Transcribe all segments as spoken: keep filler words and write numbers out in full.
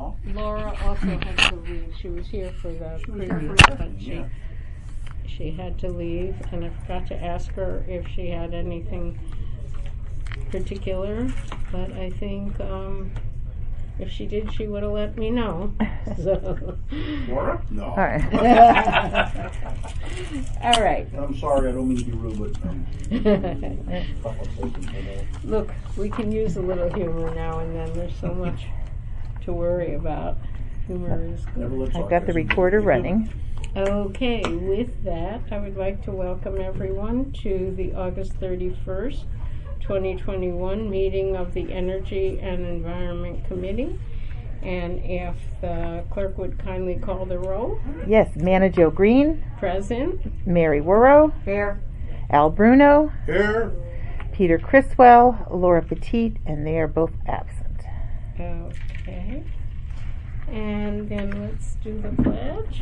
Oh. Laura also had to leave. She was here for the previous, but she Yeah. she had to leave, and I forgot to ask her if she had anything particular. But I think um, if she did, she would have let me know. So. Laura? No. All right. All right. I'm sorry, I don't mean to be rude, but um, couple of seconds, I know. Look, we can use a little humor now and then. There's so much to worry about. Humor is good. Never let I've got the sarcasm recorder get you. running. Okay, with that, I would like to welcome everyone to the August thirty-first, twenty twenty-one meeting of the Energy and Environment Committee. And if the clerk would kindly call the roll. Yes, Manajo Green, Present. Mary Worrow, Here. Al Bruno, Here. Peter Criswell, Laura Petit, and they are both absent. Okay. And then let's do the pledge.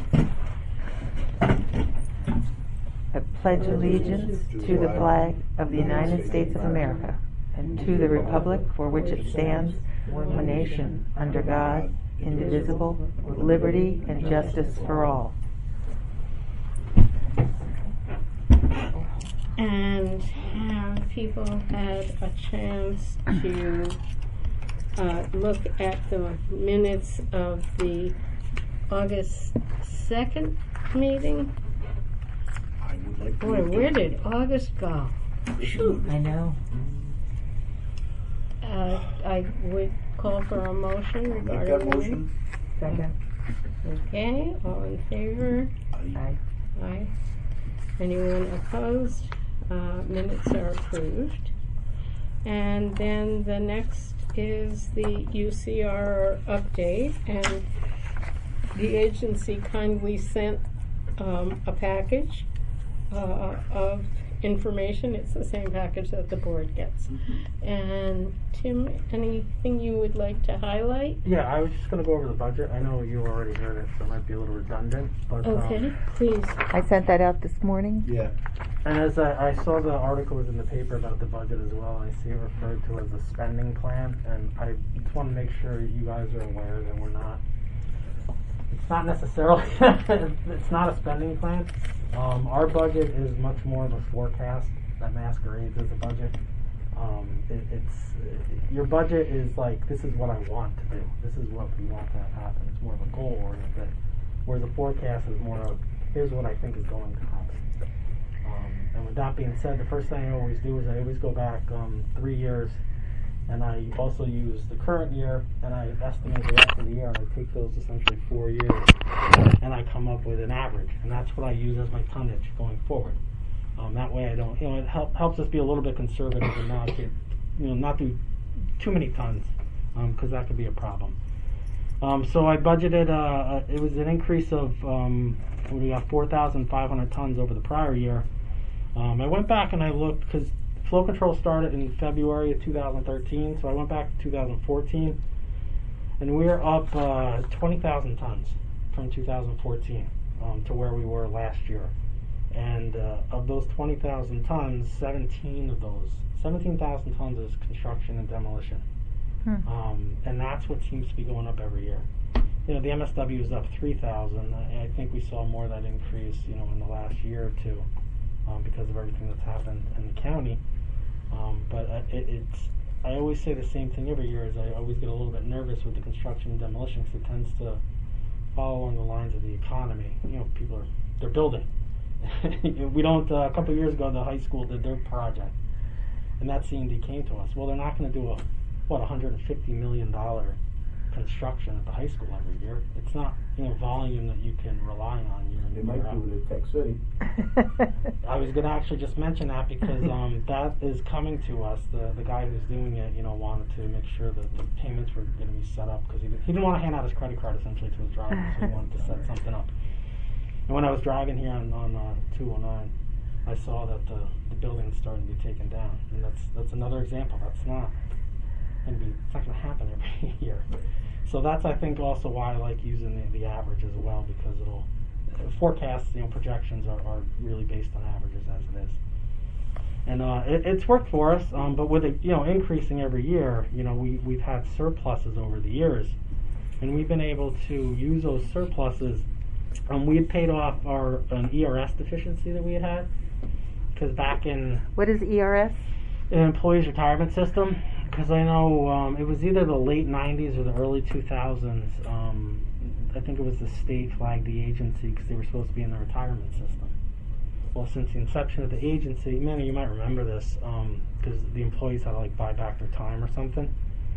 I pledge allegiance to the flag of the United States of America and to the republic for which it stands, one nation, under God, indivisible, with liberty and justice for all. And have people had a chance to uh, look at the minutes of the August second meeting? I would like to. Boy, where did August go? Shoot. I know. Uh, I would call for a motion Make regarding that the minutes. motion. Second. Okay, all in favor? Aye. Aye. Anyone opposed? Uh, minutes are approved. And then the next is the U C R update, and the agency kindly sent um, a package uh, of information. It's the same package that the board gets. Mm-hmm. And Tim, anything you would like to highlight? Yeah, I was just going to go over the budget. I know you already heard it, so it might be a little redundant. But, Okay, um, please. I sent that out this morning. Yeah. and as I, I saw the articles in the paper about the budget as well, I see it referred to as a spending plan, and I just want to make sure you guys are aware that we're not. It's not necessarily. It's not a spending plan. Um, our budget is much more of a forecast that masquerades as a budget. Um, it, it's it, your budget is like, this is what I want to do. This is what we want to have happen. It's more of a goal oriented, whereas a forecast is more of, here's what I think is going to happen. Um, and with that being said, the first thing I always do is I always go back um, three years, and I also use the current year, and I estimate the rest of the year, and I take those essentially four years, and I come up with an average, and that's what I use as my tonnage going forward. Um, that way, I don't, you know, it help, helps us be a little bit conservative and not get, you know, not do too many tons, because um, that could be a problem. Um, so I budgeted, uh, it was an increase of, um, we got four thousand five hundred tons over the prior year. Um, I went back and I looked, because flow control started in February of two thousand thirteen, so I went back to two thousand fourteen, and we're up uh, twenty thousand tons from two thousand fourteen um, to where we were last year. And uh, of those twenty thousand tons, seventeen of those, seventeen thousand tons is construction and demolition. Hmm. Um, and that's what seems to be going up every year. You know, the M S W is up three thousand. I, I think we saw more of that increase, you know, in the last year or two um, because of everything that's happened in the county. Um, but uh, it, it's, I always say the same thing every year, is I always get a little bit nervous with the construction and demolition, because it tends to follow along the lines of the economy. You know, people are, they're building. We don't, uh, a couple of years ago, the high school did their project, and that C and D came to us. Well, they're not going to do a, what, one hundred fifty million dollars construction at the high school every year. It's not, you know, volume that you can rely on year in They and might year out. do it at Tech City. I was going to actually just mention that, because um, that is coming to us. The the guy who's doing it, you know, wanted to make sure that the payments were going to be set up, because he, he didn't want to hand out his credit card essentially to his drivers, so he wanted to set something up. And when I was driving here on, on uh, two oh nine, I saw that the, the building's starting to be taken down, and that's that's another example. That's not going to be, it's not going to happen every year. So that's, I think, also why I like using the, the average as well, because it'll uh, forecasts, you know, projections are, are really based on averages as it is. And uh, it, it's worked for us, um, but with it, you know, increasing every year, you know, we we've had surpluses over the years. and we've been able to use those surpluses. Um, we had paid off our an E R S deficiency that we had had, because back in What is E R S? an employees retirement system, because I know um, it was either the late nineties or the early two thousands. Um, I think it was the state flagged the agency because they were supposed to be in the retirement system. Well, since the inception of the agency, many you might remember this, because um, the employees had to like buy back their time or something.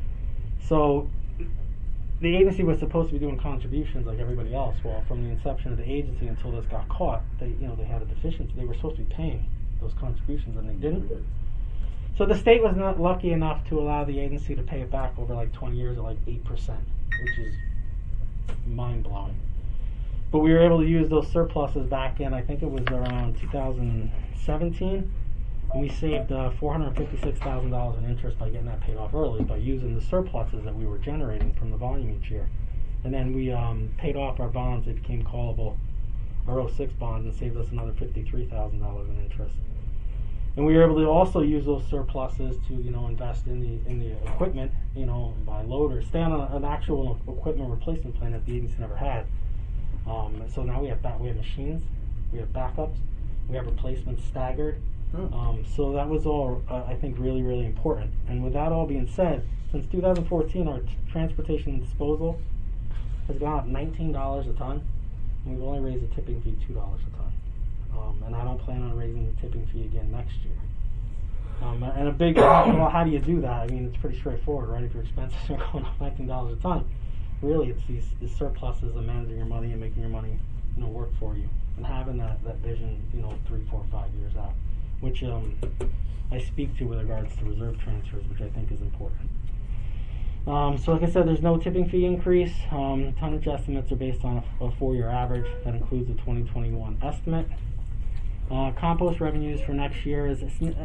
So the agency was supposed to be doing contributions like everybody else. Well, from the inception of the agency until this got caught, they you know they had a deficiency. They were supposed to be paying those contributions and they didn't. So the state was not lucky enough to allow the agency to pay it back over like twenty years at like eight percent, which is mind-blowing. But we were able to use those surpluses back in, I think it was around two thousand seventeen, and we saved uh, four hundred fifty-six thousand dollars in interest by getting that paid off early by using the surpluses that we were generating from the volume each year. And then we um, paid off our bonds. They became callable, our oh six bonds, and saved us another fifty-three thousand dollars in interest. And we were able to also use those surpluses to, you know, invest in the in the equipment, you know, buy loaders, stay on a, an actual equipment replacement plan that the agency never had. Um, so now we have ba- we have machines, we have backups, we have replacements staggered. Hmm. Um, so that was all, uh, I think, really, really important. And with that all being said, since two thousand fourteen, our t- transportation and disposal has gone up nineteen dollars a ton, and we've only raised the tipping fee two dollars a ton. Um, and I don't plan on raising the tipping fee again next year. Um, and a big, well, how do you do that? I mean, it's pretty straightforward, right? If your expenses are going up nineteen dollars a ton, really it's these, these surpluses of managing your money and making your money, you know, work for you. And having that, that vision, you know, three, four, five years out, which um, I speak to with regards to reserve transfers, which I think is important. Um, so like I said, there's no tipping fee increase. Um, tonnage estimates are based on a, a four-year average. That includes the twenty twenty-one estimate. Uh, compost revenues for next year is,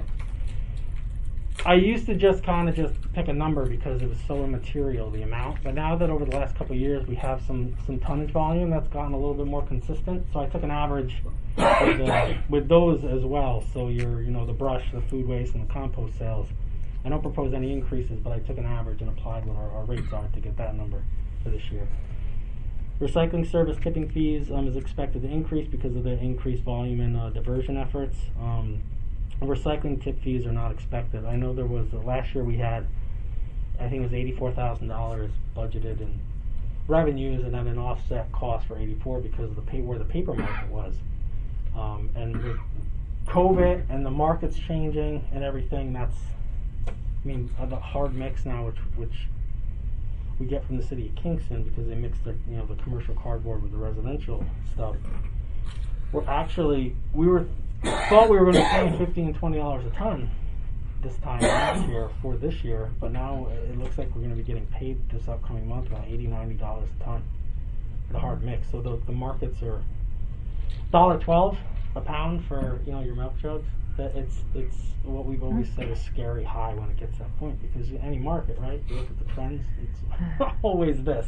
I used to just kind of just pick a number because it was so immaterial, the amount, but now that over the last couple of years we have some, some tonnage volume that's gotten a little bit more consistent, so I took an average with, the, with those as well. So your, you know, the brush, the food waste, and the compost sales. I don't propose any increases, but I took an average and applied what our, our rates are to get that number for this year. Recycling service tipping fees um, is expected to increase because of the increased volume in uh, diversion efforts. Um, recycling tip fees are not expected. I know there was, uh, last year we had, I think it was eighty-four thousand dollars budgeted in revenues and then an offset cost for eighty-four because of the pay, where the paper market was. Um, and with COVID and the markets changing and everything, that's, I mean, uh, the hard mix now, which which we get from the city of Kingston because they mix the, you know, the commercial cardboard with the residential stuff. We're actually, we were thought we were going to be paying fifteen, twenty dollars a ton this time last year for this year, but now it looks like we're going to be getting paid this upcoming month about eighty, ninety dollars a ton for the hard mix. So the the markets are one dollar twelve a pound for, you know, your milk jugs. It's it's what we've always said is scary high when it gets to that point, because any market, right? You look at the trends, it's always this.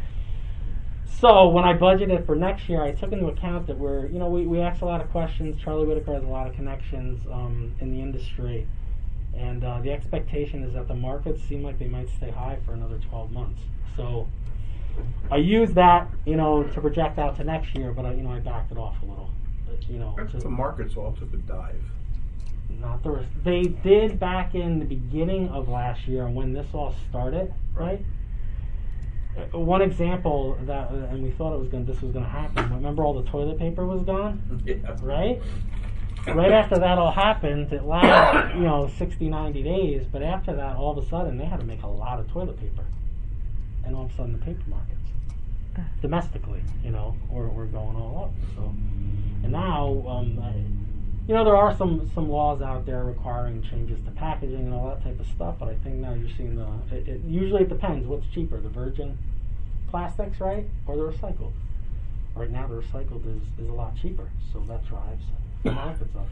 So when I budgeted for next year, I took into account that we're, you know, we, we asked a lot of questions. Charlie Whitaker has a lot of connections um, in the industry, and uh, the expectation is that the markets seem like they might stay high for another twelve months. So I used that, you know, to project out to next year, but I, you know, I backed it off a little. You know, to, the markets all took a dive. Not the rest. They did back in the beginning of last year when this all started, right? right? Uh, one example that, uh, and we thought it was going, this was going to happen. Remember, all the toilet paper was gone, yeah. right? Right after that all happened, it lasted, you know, sixty, ninety days. But after that, all of a sudden, they had to make a lot of toilet paper, and all of a sudden, the paper markets, domestically, you know, were, were going all up. So, and now. Um, I, You know, there are some, some laws out there requiring changes to packaging and all that type of stuff, but I think now you're seeing the, it, it usually it depends what's cheaper, the virgin plastics, right, or the recycled. Right now the recycled is, is a lot cheaper, so that drives the markets up.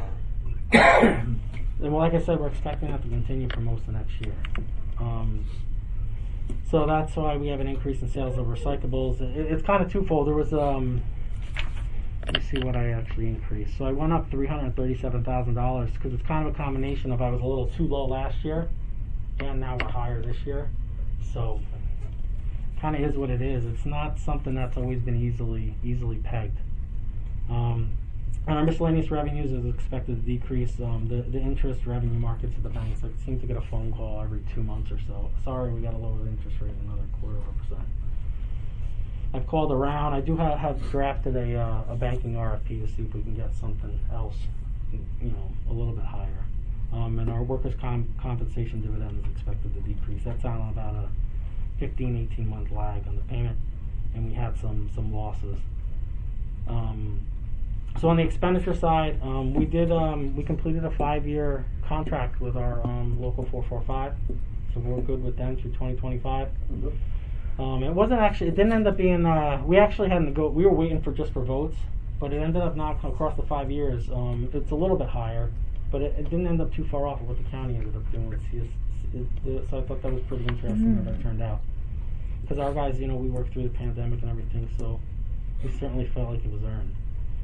And well, like I said, we're expecting that to continue for most of next year. Um, so that's why we have an increase in sales of recyclables. It, it's kind of twofold. There was... Um, Let me see what I actually increased. So I went up three hundred thirty-seven thousand dollars because it's kind of a combination of I was a little too low last year, and now we're higher this year. So kind of is what it is. It's not something that's always been easily easily pegged. Um, and our miscellaneous revenues is expected to decrease. Um, the, the interest revenue markets at the banks like, seem to get a phone call every two months or so. Sorry, we got to lower the interest rate another quarter of a percent. I've called around. I do have, have drafted a, uh, a banking R F P to see if we can get something else, you know, a little bit higher. Um, and our workers' com- compensation dividend is expected to decrease. That's on about a fifteen, eighteen month lag on the payment, and we had some some losses. Um, so on the expenditure side, um, we did um, we completed a five-year contract with our um, local four four five, so we're good with them through twenty twenty-five. Um, it wasn't actually. It didn't end up being. Uh, we actually had to go. We were waiting for just for votes, but it ended up not across the five years. Um, it's a little bit higher, but it, it didn't end up too far off of what the county ended up doing. It's just, it, it, so I thought that was pretty interesting Mm-hmm. how that turned out. Because our guys, you know, we worked through the pandemic and everything, so we certainly felt like it was earned.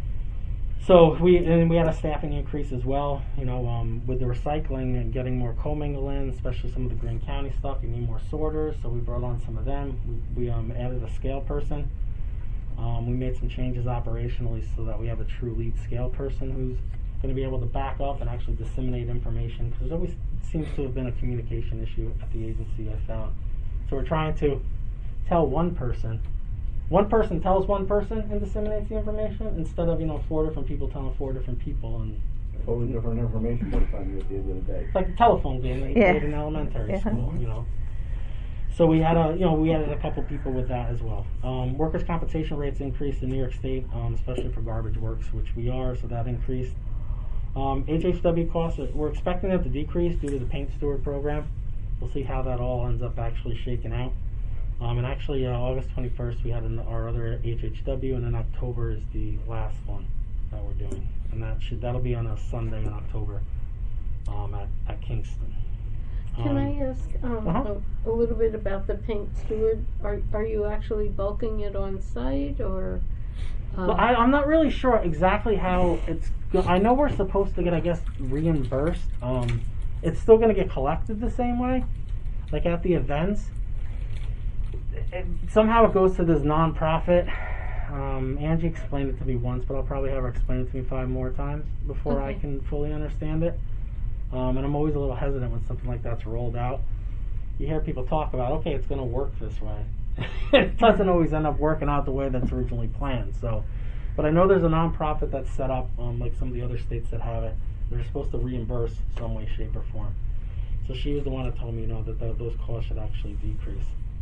So we and we had a staffing increase as well. You know, um, with the recycling and getting more commingle in, especially some of the Greene County stuff, you need more sorters. So we brought on some of them. We, we um, added a scale person. Um, we made some changes operationally so that we have a true lead scale person who's going to be able to back up and actually disseminate information. Because there always seems to have been a communication issue at the agency, I found. So we're trying to tell one person. One person tells one person and disseminates the information instead of, you know, four different people telling four different people. And Totally different information by the time you're at the end of the day. it's like a telephone game that you Yeah. played in elementary Yeah. school, you know. So we had a, you know, we added a couple people with that as well. Um, workers' compensation rates increased in New York State, um, especially for garbage works, which we are, so that increased. Um, H H W costs, we're expecting them to decrease due to the paint steward program. We'll see how that all ends up actually shaking out. Um, and actually, uh, August twenty-first, we had an, our other H H W, and then October is the last one that we're doing, and that should that'll be on a Sunday in October um, at at Kingston. Can Um, I ask um, uh-huh. a, a little bit about the paint steward? Are are you actually bulking it on site, or? Uh, Well, I, I'm not really sure exactly how it's. Go- I know we're supposed to get, I guess, reimbursed. Um, it's still going to get collected the same way, like at the events. It, somehow it goes to this nonprofit. Um, Angie explained it to me once, but I'll probably have her explain it to me five more times before I Okay. can fully understand it. Um, and I'm always a little hesitant when something like that's rolled out. You hear people talk about, okay, it's going to work this way. It doesn't always end up working out the way that's originally planned. So, but I know there's a nonprofit that's set up, um, like some of the other states that have it. They're supposed to reimburse some way, shape, or form. So she was the one that told me, you know, that the, those costs should actually decrease.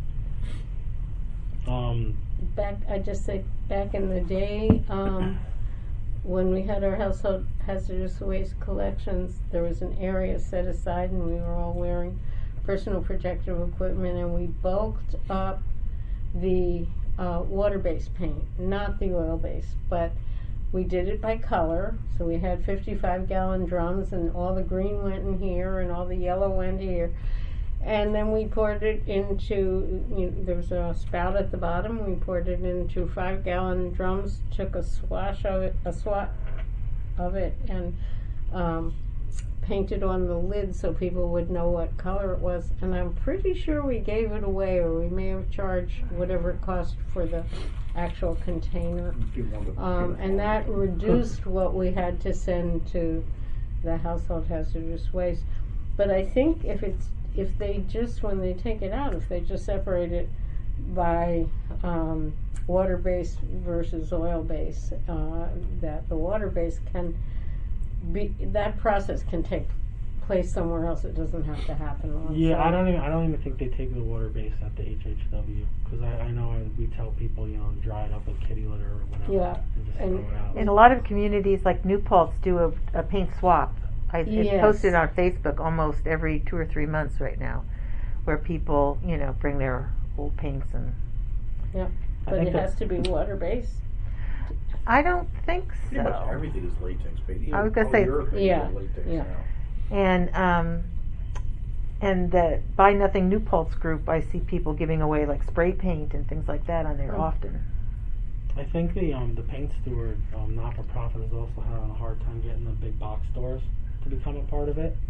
Um, back, I just say back in the day, um, when we had our household hazardous waste collections, there was an area set aside, and we were all wearing personal protective equipment, and we bulked up the uh, water-based paint, not the oil-based, but we did it by color. So we had fifty-five gallon drums, and all the green went in here, and all the yellow went here. And then we poured it into, you know, there was a spout at the bottom. We poured it into five gallon drums, took a swash of it, a swat of it, and um, painted on the lid so people would know what color it was. And I'm pretty sure we gave it away, or we may have charged whatever it cost for the actual container. Um, and that reduced what we had to send to the household hazardous waste. But I think if it's if they just, when they take it out, if they just separate it by um, water-based versus oil-based, uh, that the water-based can be, that process can take place somewhere else. It doesn't have to happen on yeah, site. I don't even I don't even think they take the water base at the H H W, because I, I know I, we tell people, you know, dry it up with kitty litter or whatever, Yeah, and just and- throw it out. In a lot of communities, like New Paltz, do a, a paint swap. I, it's Yes. posted on Facebook almost every two or three months right now, where people, you know, bring their old paints and. Yep. I But think it that- has to be water-based. I don't think Pretty much so. everything is latex based. I was gonna say- Yeah, Latex yeah. now. And um, and the Buy Nothing New Paltz group, I see people giving away like spray paint and things like that on there Oh. often. I think the um, the paint steward um, not for profit is also having a hard time getting the big box stores to become a part of it.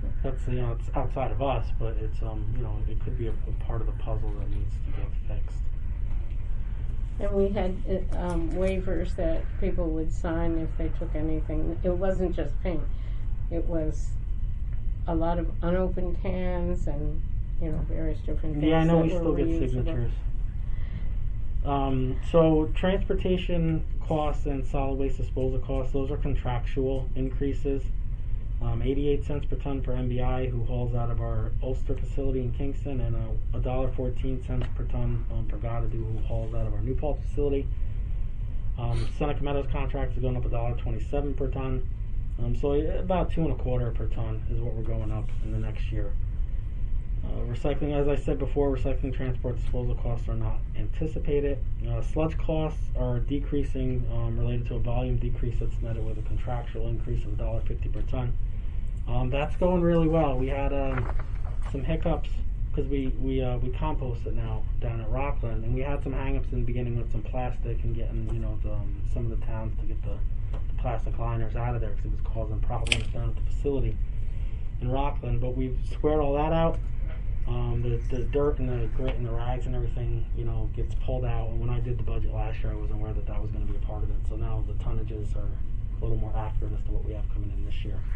That's, you know, it's outside of us, but it's, um, you know, it could be a, a part of the puzzle that needs to get fixed. And we had uh, um, waivers that people would sign if they took anything. It wasn't just paint. It was a lot of unopened cans and, you know, various different things. Yeah, I know that we were still get reusable. signatures. Um, so transportation costs and solid waste disposal costs, those are contractual increases. Um, eighty-eight cents per ton for M B I, who hauls out of our Ulster facility in Kingston, and a dollar fourteen cents per ton um, for Godadu, who hauls out of our New Paltz facility. Um, Seneca Meadows contracts are going up a dollar twenty-seven per ton. Um, so about two and a quarter per ton is what we're going up in the next year. Uh, recycling, as I said before, recycling, transport, disposal costs are not anticipated. Uh, sludge costs are decreasing um, related to a volume decrease that's netted with a contractual increase of one dollar fifty per ton. Um, that's going really well. We had um, some hiccups because we we uh, we compost it now down at Rockland, and we had some hang-ups in the beginning with some plastic and getting, you know, the, um, some of the towns to get the, the plastic liners out of there because it was causing problems down at the facility in Rockland. But we've squared all that out. Um, the, the dirt and the grit and the rags and everything, you know, gets pulled out. And when I did the budget last year, I wasn't aware that that was going to be a part of it. So now the tonnages are a little more accurate as to what we have coming in this year.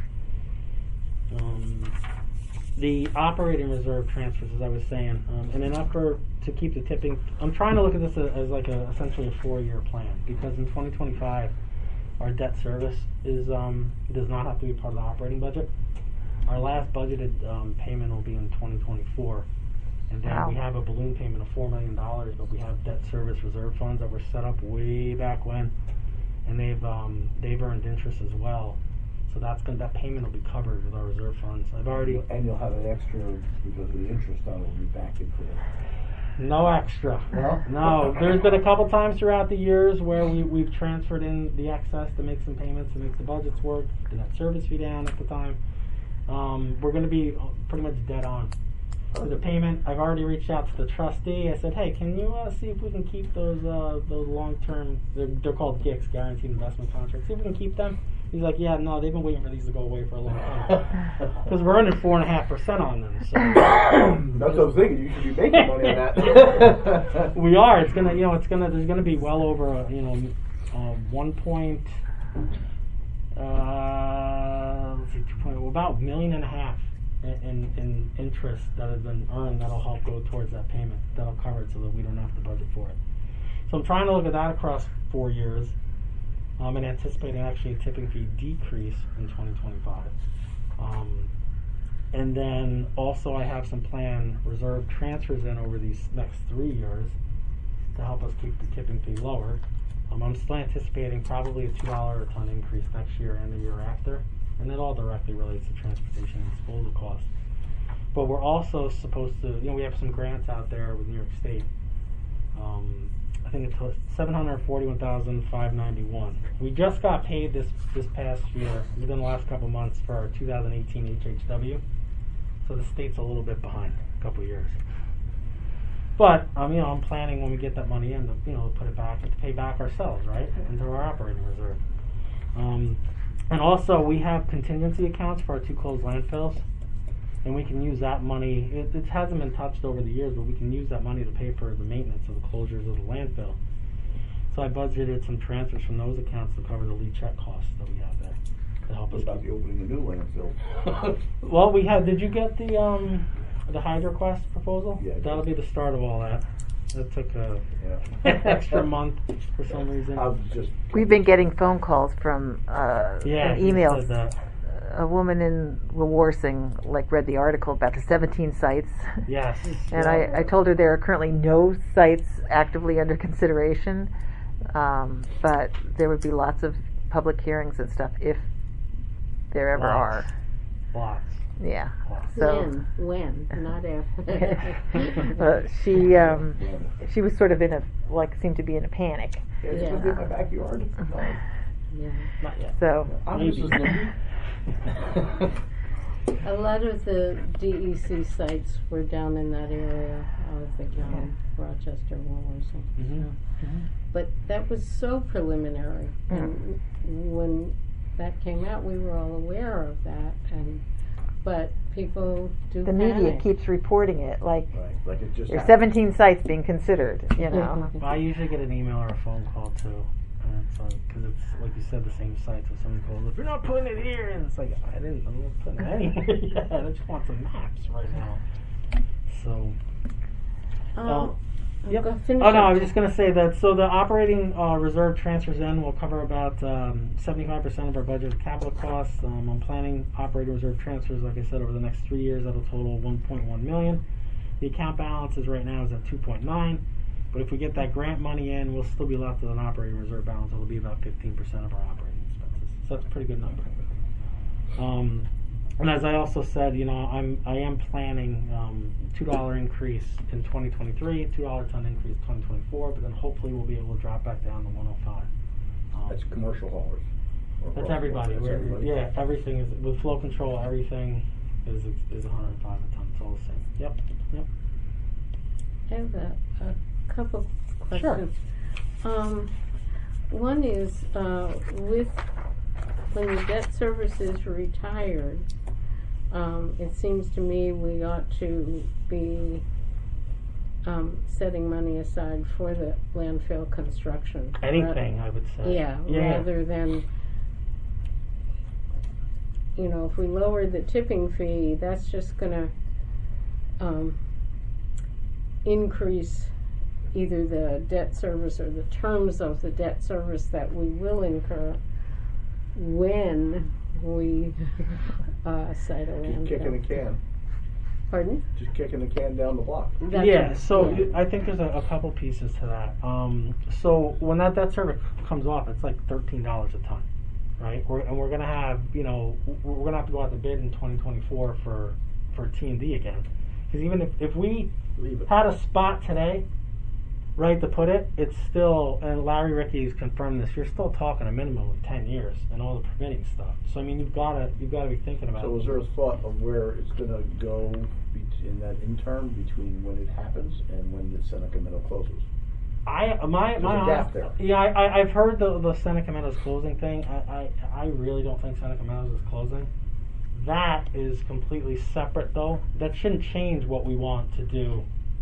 Um, the operating reserve transfers, as I was saying, um, in an effort to keep the tipping, I'm trying to look at this as, as like a essentially a four-year plan, because in twenty twenty-five, our debt service is um, does not have to be part of the operating budget. Our last budgeted um, payment will be in twenty twenty-four, and then Wow. we have a balloon payment of four million dollars, but we have debt service reserve funds that were set up way back when, and they've um, they've earned interest as well. So that's gonna, that payment will be covered with our reserve funds. I've already And you'll have an extra because of the interest on it will be back into it. no extra. No? No, there's been a couple times throughout the years where we we've transferred in the excess to make some payments to make the budgets work, the net service fee down at the time. Um, we're going to be pretty much dead on for the payment. I've already reached out to the trustee. I said, hey, can you uh, see if we can keep those uh, those long-term, they're, they're called G I Cs, Guaranteed Investment Contracts, see if we can keep them? He's like, yeah, no, they've been waiting for these to go away for a long time. Because we're earning four point five percent on them. So That's what I was thinking. You should be making money on that. we are. It's going to, you know, it's going to, there's going to be well over, a, you know, uh, one point, uh, let's see, two point, well, about a million and a half in, in, in interest that has been earned that'll help go towards that payment. That'll cover it so that we don't have to budget for it. So I'm trying to look at that across four years. Um, and anticipating actually a tipping fee decrease in twenty twenty-five. Um, and then also I have some planned reserve transfers in over these next three years to help us keep the tipping fee lower. Um, I'm still anticipating probably a two dollars a ton increase next year and the year after, and it all directly relates to transportation and disposal costs. But we're also supposed to, you know, we have some grants out there with New York State. Um, I think it's seven hundred forty-one thousand five hundred ninety-one. We just got paid this this past year, within the last couple months, for our two thousand eighteen H H W. So the state's a little bit behind, a couple years. But um, you know, I'm planning when we get that money in to, you know, put it back and to pay back ourselves, right, into our operating reserve. Um, and also, we have contingency accounts for our two closed landfills. And we can use that money, it, it hasn't been touched over the years, but we can use that money to pay for the maintenance of the closures of the landfill. So I budgeted some transfers from those accounts to cover the lead check costs that we have there to help What us. about the opening a new landfill? Well, we had, did you get the um, the HydroQuest proposal? Yeah, I did. That'll be the start of all that. That took a Yeah. extra month for some reason. I was just. We've been getting phone calls from uh, yeah, and you emails. said that. A woman in Warsing like read the article about the seventeen sites. Yes. And I, I told her there are currently no sites actively under consideration, um, but there would be lots of public hearings and stuff if there ever Lots. are. Lots. Yeah. Lots. So When? When? Not if. uh, she um, she was sort of in a like seemed to be in a panic. Yeah, it's gonna be in my backyard. No. Yeah. Not yet. So I'm Maybe. just listening. A lot of the D E C sites were down in that area of the county, Rochester, Warrenton. Mhm. So. But that was so preliminary. And when that came out, we were all aware of that. And but people do The panic. media keeps reporting it like Right, like it just there's happened. seventeen sites being considered, you know. Well, I usually get an email or a phone call too, and it's like because it's like you said the same site. So someone calls, if you're not putting it here, and it's like I didn't, I'm not putting it anywhere yet. I just want some maps right now. So. Um, Um, Yep. go finish Oh no, up. I was just going to say that. So the operating uh, reserve transfers in will cover about um, seventy-five percent of our budgeted capital costs. Um, I'm planning operating reserve transfers, like I said, over the next three years. That'll total one point one million. The account balance is right now is at two point nine. But if we get that grant money in, we'll still be left with an operating reserve balance. It'll be about fifteen percent of our operating expenses. So that's a pretty good number. Um, And as I also said, you know, I'm I am planning um, two dollar increase in twenty twenty-three, two dollar ton increase in twenty twenty-four, but then hopefully we'll be able to drop back down to one oh five. Um, That's commercial haulers. Or that's cross- everybody. That's We're, everybody. Yeah, everything is with flow control. Everything is is one hundred five a ton. It's all the same. Yep, yep. I have a, a couple questions. Um, one is uh, with when the debt service is retired, um, it seems to me we ought to be um, setting money aside for the landfill construction. Anything, I would say. Yeah, Yeah. rather than, you know, if we lower the tipping fee, that's just going to um, increase either the debt service or the terms of the debt service that we will incur when we uh, site a landfill. Just kicking the can. Pardon? Just kicking the can down the block. That's yeah, right, so yeah. I think there's a, a couple pieces to that. Um, so when that debt service comes off, it's like thirteen dollars a ton, right? We're, and we're gonna have, you know, we're we're gonna have to go out to bid in twenty twenty-four for for T and D again, because even if if we Leave it. had a spot today, right, to put it, it's still, and Larry Ricky's confirmed this, you're still talking a minimum of ten years and all the permitting stuff. So I mean, you've gotta you've gotta be thinking about. So is there a thought of where it's going to go be- in that interim between when it happens and when the Seneca Meadow closes? I my There's my a gap honest- there. yeah I, I I've heard the the Seneca Meadows closing thing. I, I I really don't think Seneca Meadows is closing. That is completely separate though. That shouldn't change what we want to do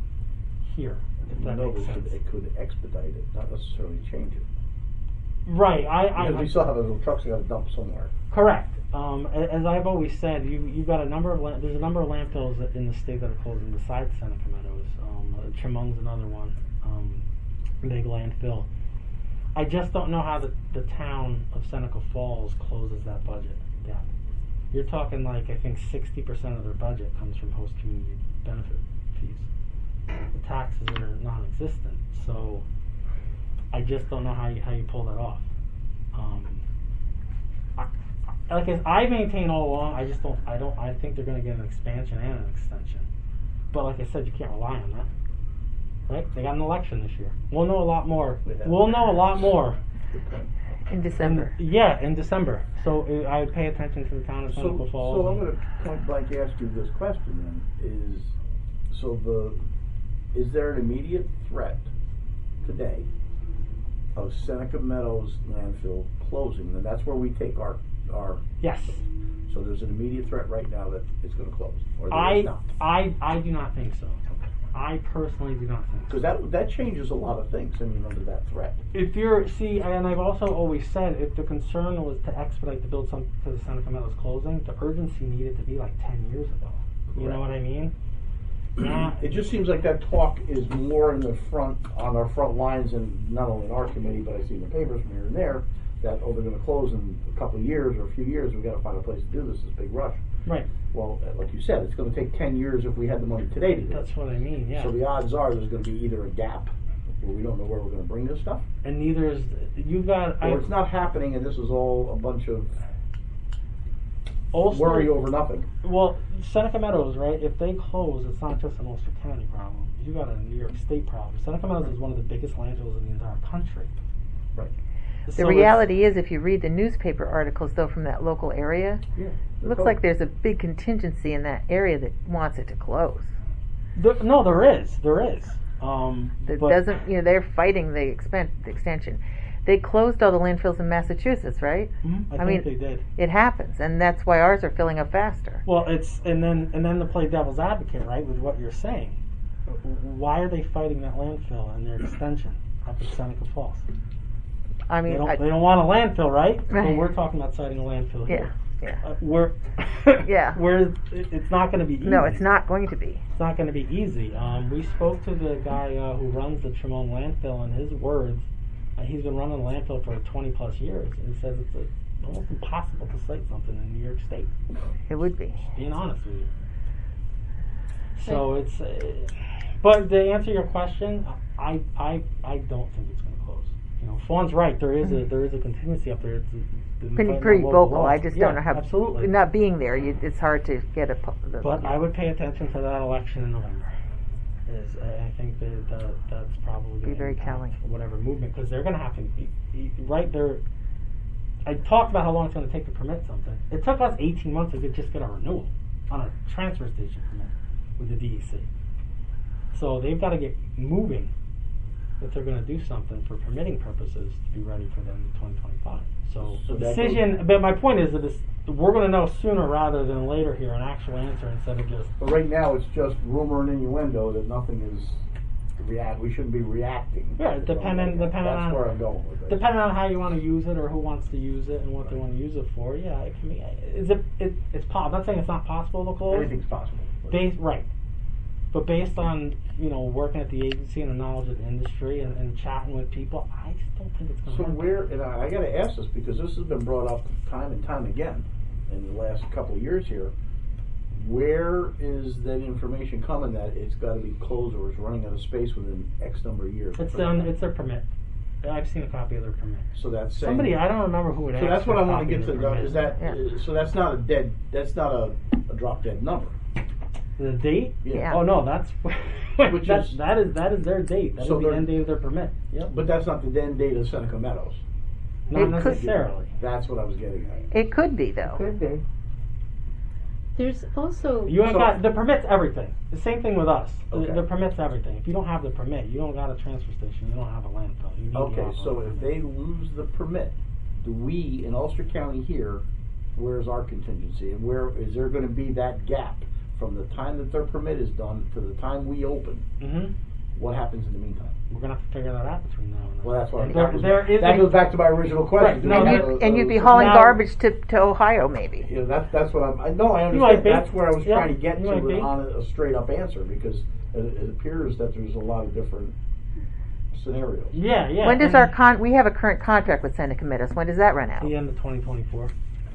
here. If that No, makes it sense. could, it could expedite it, not necessarily change it. Right. I I, Because I we still have those trucks that got to dump somewhere. correct. Um, a- as I've always said, you you've got a number of land, there's a number of landfills that- in the state that are closing besides Seneca Meadows. Um, uh, Chemung's another one. Um, big landfill. I just don't know how the, the town of Seneca Falls closes that budget gap. You're talking like, I think sixty percent of their budget comes from host community benefit fees. The taxes are non-existent, so I just don't know how you, how you pull that off. Um, I, I, like I, I maintain all along, I just don't, I don't, I think they're going to get an expansion and an extension. But like I said, you can't rely on that. Right? They got an election this year. We'll know a lot more. Yeah. We'll know a lot more. Good point. In December. In, yeah, in December. So uh, I would pay attention to the town of So, Seneca Falls. so I'm and- going to point blank ask you this question then, is, so the, is there an immediate threat today of Seneca Meadows landfill closing? And that's where we take our, our, Yes. so there's an immediate threat right now that it's going to close? Or there I, is not? I, I do not think so. I personally do not think so. Because that, that changes a lot of things, I mean, under that threat. If you're, see, and I've also always said, if the concern was to expedite to build something to the Seneca Meadows closing, the urgency needed to be like ten years ago. You know Correct. what I mean? Now, It just seems like that talk is more in the front, on our front lines, and not only in our committee, but I see in the papers from here and there, that, oh, they're gonna close in a couple of years or a few years, we've gotta find a place to do this, this big rush. right. Well, uh, like you said, it's gonna take ten years if we had the money today to do it. That's what I mean, yeah. So the odds are there's gonna be either a gap, where we don't know where we're gonna bring this stuff, And neither is, you got, I, or it's not happening and this is all a bunch of Ulster, worry over nothing. well, Seneca Meadows, right, if they close, it's not just an Ulster County problem. You got a New York State problem. Seneca Meadows is one of the biggest landfills in the entire country. Right. The So reality is, if you read the newspaper articles, though, from that local area, Yeah. it looks like there's a big contingency in that area that wants it to close. it's- there, no, there is, there is. Um, That but doesn't, you know, they're fighting the, expen- the extension. they closed all the landfills in Massachusetts, right? Mm-hmm. I, I think mean, they did. It happens, and that's why ours are filling up faster. Well, it's and then and then to play devil's advocate, right, with what you're saying, why are they fighting that landfill and their extension up at Seneca Falls? I mean, They don't, I, they don't want a landfill, right? Right. But we're talking about citing a landfill yeah, here. yeah. Uh, we're Yeah. we're it- it's not going to be easy. No, it's not going to be. It's not going to be easy. Um, we spoke to the guy uh, who runs the Tremont landfill, and his words, uh, he's been running the landfill for twenty plus years, and he says it's uh, almost impossible to cite something in New York State. It would be. Being honest with you. So it's, uh, but to answer your question, I I I don't think it's going to close. You know, Fawn's right. There is a there is a contingency up there. It's a, Pretty, fighting pretty on local vocal. laws. I just Yeah, don't know how. Absolutely. Not being there, you, it's hard to get a. pu- The, But I would pay attention to that election in November. Is I I think that uh, that's probably Be gonna very impact telling. whatever movement, because they're going to have to be, be right there. I talked about how long it's going to take to permit something. It took us eighteen months to get, just get a renewal on a transfer station permit with the D E C. So they've got to get moving if they're going to do something for permitting purposes to be ready for them in twenty twenty-five. So, So the that decision, but my point is that this, we're going to know sooner rather than later here an actual answer instead of just But right now, it's just rumor and innuendo that nothing is react. We shouldn't be reacting. Yeah, depending- depending That's on- where I'm going with it. depending on how you want to use it or who wants to use it and what they want to use it for. Yeah, it can be. Is it? it it's po- I'm not saying it's not possible to close. Anything's possible. but- Based, right. But based on, you know, working at the agency and the knowledge of the industry and, and chatting with people, I just don't think it's going to So happen. where, and I, I got to ask this because this has been brought up time and time again in the last couple of years here. Where is that information coming that it's got to be closed or it's running out of space within X number of years? It's on, it's their permit. I've seen a copy of their permit. So that's saying, Somebody, I don't remember who it So asked that's for what a I want to copy get of to. their The, is permit. that Yeah. uh, so? That's not a dead. That's not a, a drop dead number. The date? Yeah. Oh no, that's Which that, is- that is that is their date. That So is the they're- end date of their permit. Yep. But that's not the end date of Seneca Meadows. Not It could- necessarily. That's what I was getting at. It could be though. Could be. There's also You ain't So- got the permit's everything. The same thing with us. The, Okay. the permit's everything. If you don't have the permit, you don't got a transfer station. You don't have a landfill. You need the Okay, operating so if permit. they lose the permit, do we in Ulster County here? Where's our contingency, and where is there going to be that gap from the time that their permit is done to the time we open? Mhm. What happens in the meantime? We're gonna have to figure that out between now and then. Well, that's what I'm. There- that, was- there is that a- goes back to my original question. Right, Do no, we And have you'd, a- and you'd be a- hauling Now- garbage to, to Ohio maybe. You know, that's that's what I'm. I know I You might understand. be. That's where I was Yeah, trying to get you to might with- be. on a, a straight up answer because it, it appears that there's a lot of different scenarios. Yeah, yeah. When does and our con? We have a current contract with Seneca Meadows. When does that run out? the end of twenty twenty-four?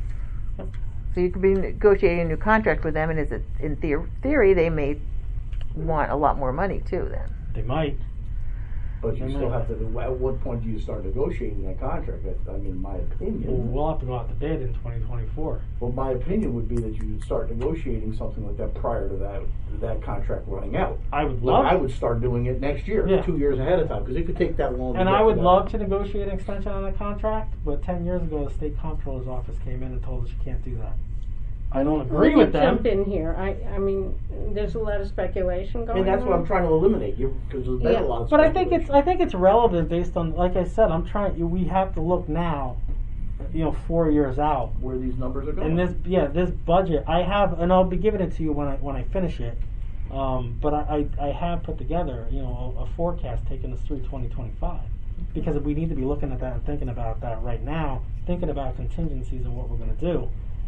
So you could be negotiating a new contract with them, and is it in theor- theory they may want a lot more money too? Then They might. But you They still might. have to. At what point do you start negotiating that contract? I I mean, my Well, opinion. we'll have to go out to bid in twenty twenty-four. Well, my opinion would be that you would start negotiating something like that prior to that that contract running out. I would Look, love. I would start doing it next year, Yeah. two years ahead of time, because it could take that long. to And get I to would that. love to negotiate an extension on the contract, but ten years ago, the state comptroller's office came in and told us you can't do that. I don't agree Let with me them. jump in here. I, I mean, there's a lot of speculation going And that's on. what I'm trying to eliminate, because there's been Yeah. a lot of. But I think it's speculation. I think it's relevant based on, like I said, I'm trying. We have to look now, you know, four years out. where these numbers are going. And this, yeah, this budget, I have, and I'll be giving it to you when I when I finish it. Um, but I, I, I have put together, you know, a, a forecast taking us through twenty twenty-five, because we need to be looking at that and thinking about that right now, thinking about contingencies and what we're going to do.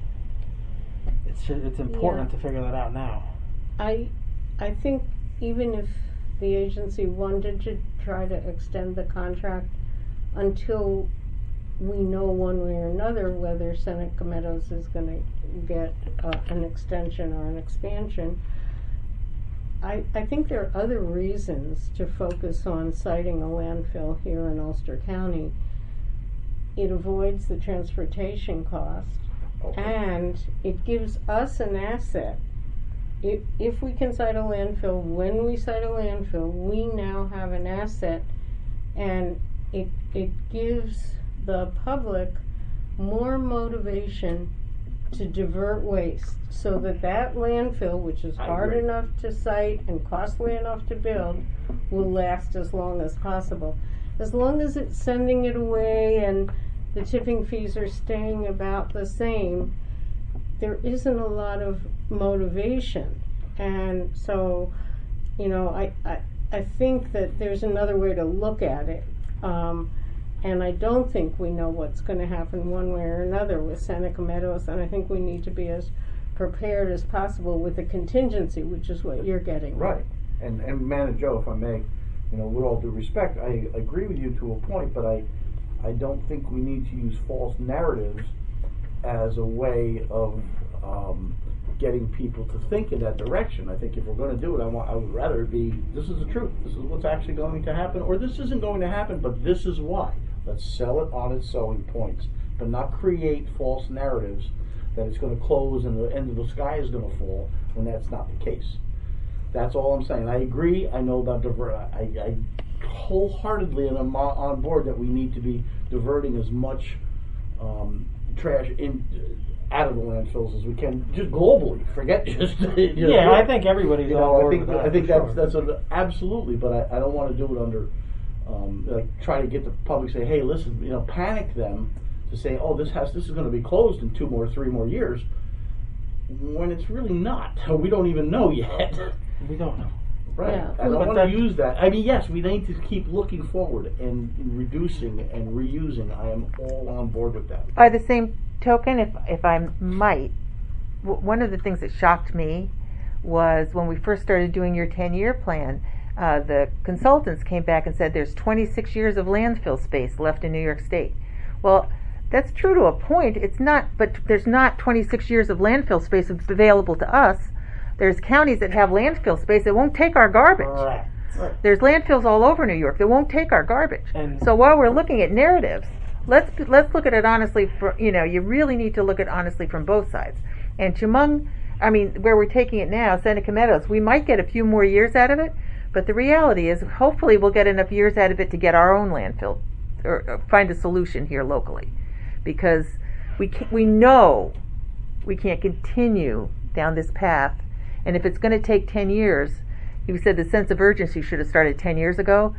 It's ju- it's important Yeah. to figure that out now. I, I think even if the agency wanted to try to extend the contract until we know one way or another whether Seneca Meadows is going to get uh, an extension or an expansion, I, I think there are other reasons to focus on siting a landfill here in Ulster County. It avoids the transportation cost, Okay. and it gives us an asset. If, if we can site a landfill, when we site a landfill, we now have an asset, and it, it gives the public more motivation to divert waste so that that landfill, which is I hard agree. enough to site and costly enough to build, will last as long as possible. As long as it's sending it away and the tipping fees are staying about the same, there isn't a lot of motivation. And so, you know, I, I, I think that there's another way to look at it. Um, and I don't think we know what's going to happen one way or another with Seneca Meadows, and I think we need to be as prepared as possible with a contingency, which is what you're getting. Right. And, and Manager Joe, if I may, you know, with all due respect, I agree with you to a point, but I, I don't think we need to use false narratives as a way of um, getting people to think in that direction. I think if we're going to do it, I want, I would rather it be, this is the truth, this is what's actually going to happen, or this isn't going to happen, but this is why. Let's sell it on its selling points, but not create false narratives that it's going to close and the end of the sky is going to fall when that's not the case. That's all I'm saying. I agree. I know about divert. I, I wholeheartedly and I'm on board that we need to be diverting as much um, trash in uh, out of the landfills as we can, just globally. Forget just. just Yeah, I think everybody's you on know. board I think with that, I think for that's sure. that's a, absolutely. But I, I don't want to do it under um, like try to get the public to say, hey, listen, you know, panic them to say, oh, this has this is going to be closed in two more, three more years, when it's really not. We don't even know yet. We don't know. Right. Yeah. I don't But want to that- use that. I mean, yes, we need to keep looking forward and reducing and reusing. I am all on board with that. By the same token, if if I might, w- one of the things that shocked me was when we first started doing your ten-year plan, uh, the consultants came back and said there's twenty-six years of landfill space left in New York State. Well, that's true to a point. It's not, but there's not twenty-six years of landfill space available to us. There's counties that have landfill space that won't take our garbage. Correct. Right. There's landfills all over New York that won't take our garbage. And- so while we're looking at narratives, let's let's look at it honestly. For, you know, you really need to look at honestly from both sides. And Chemung, I mean, where we're taking it now, Seneca Meadows, we might get a few more years out of it, but the reality is, hopefully, we'll get enough years out of it to get our own landfill or, or find a solution here locally, because we can, we know we can't continue down this path. And if it's going to take ten years, you said the sense of urgency should have started ten years ago.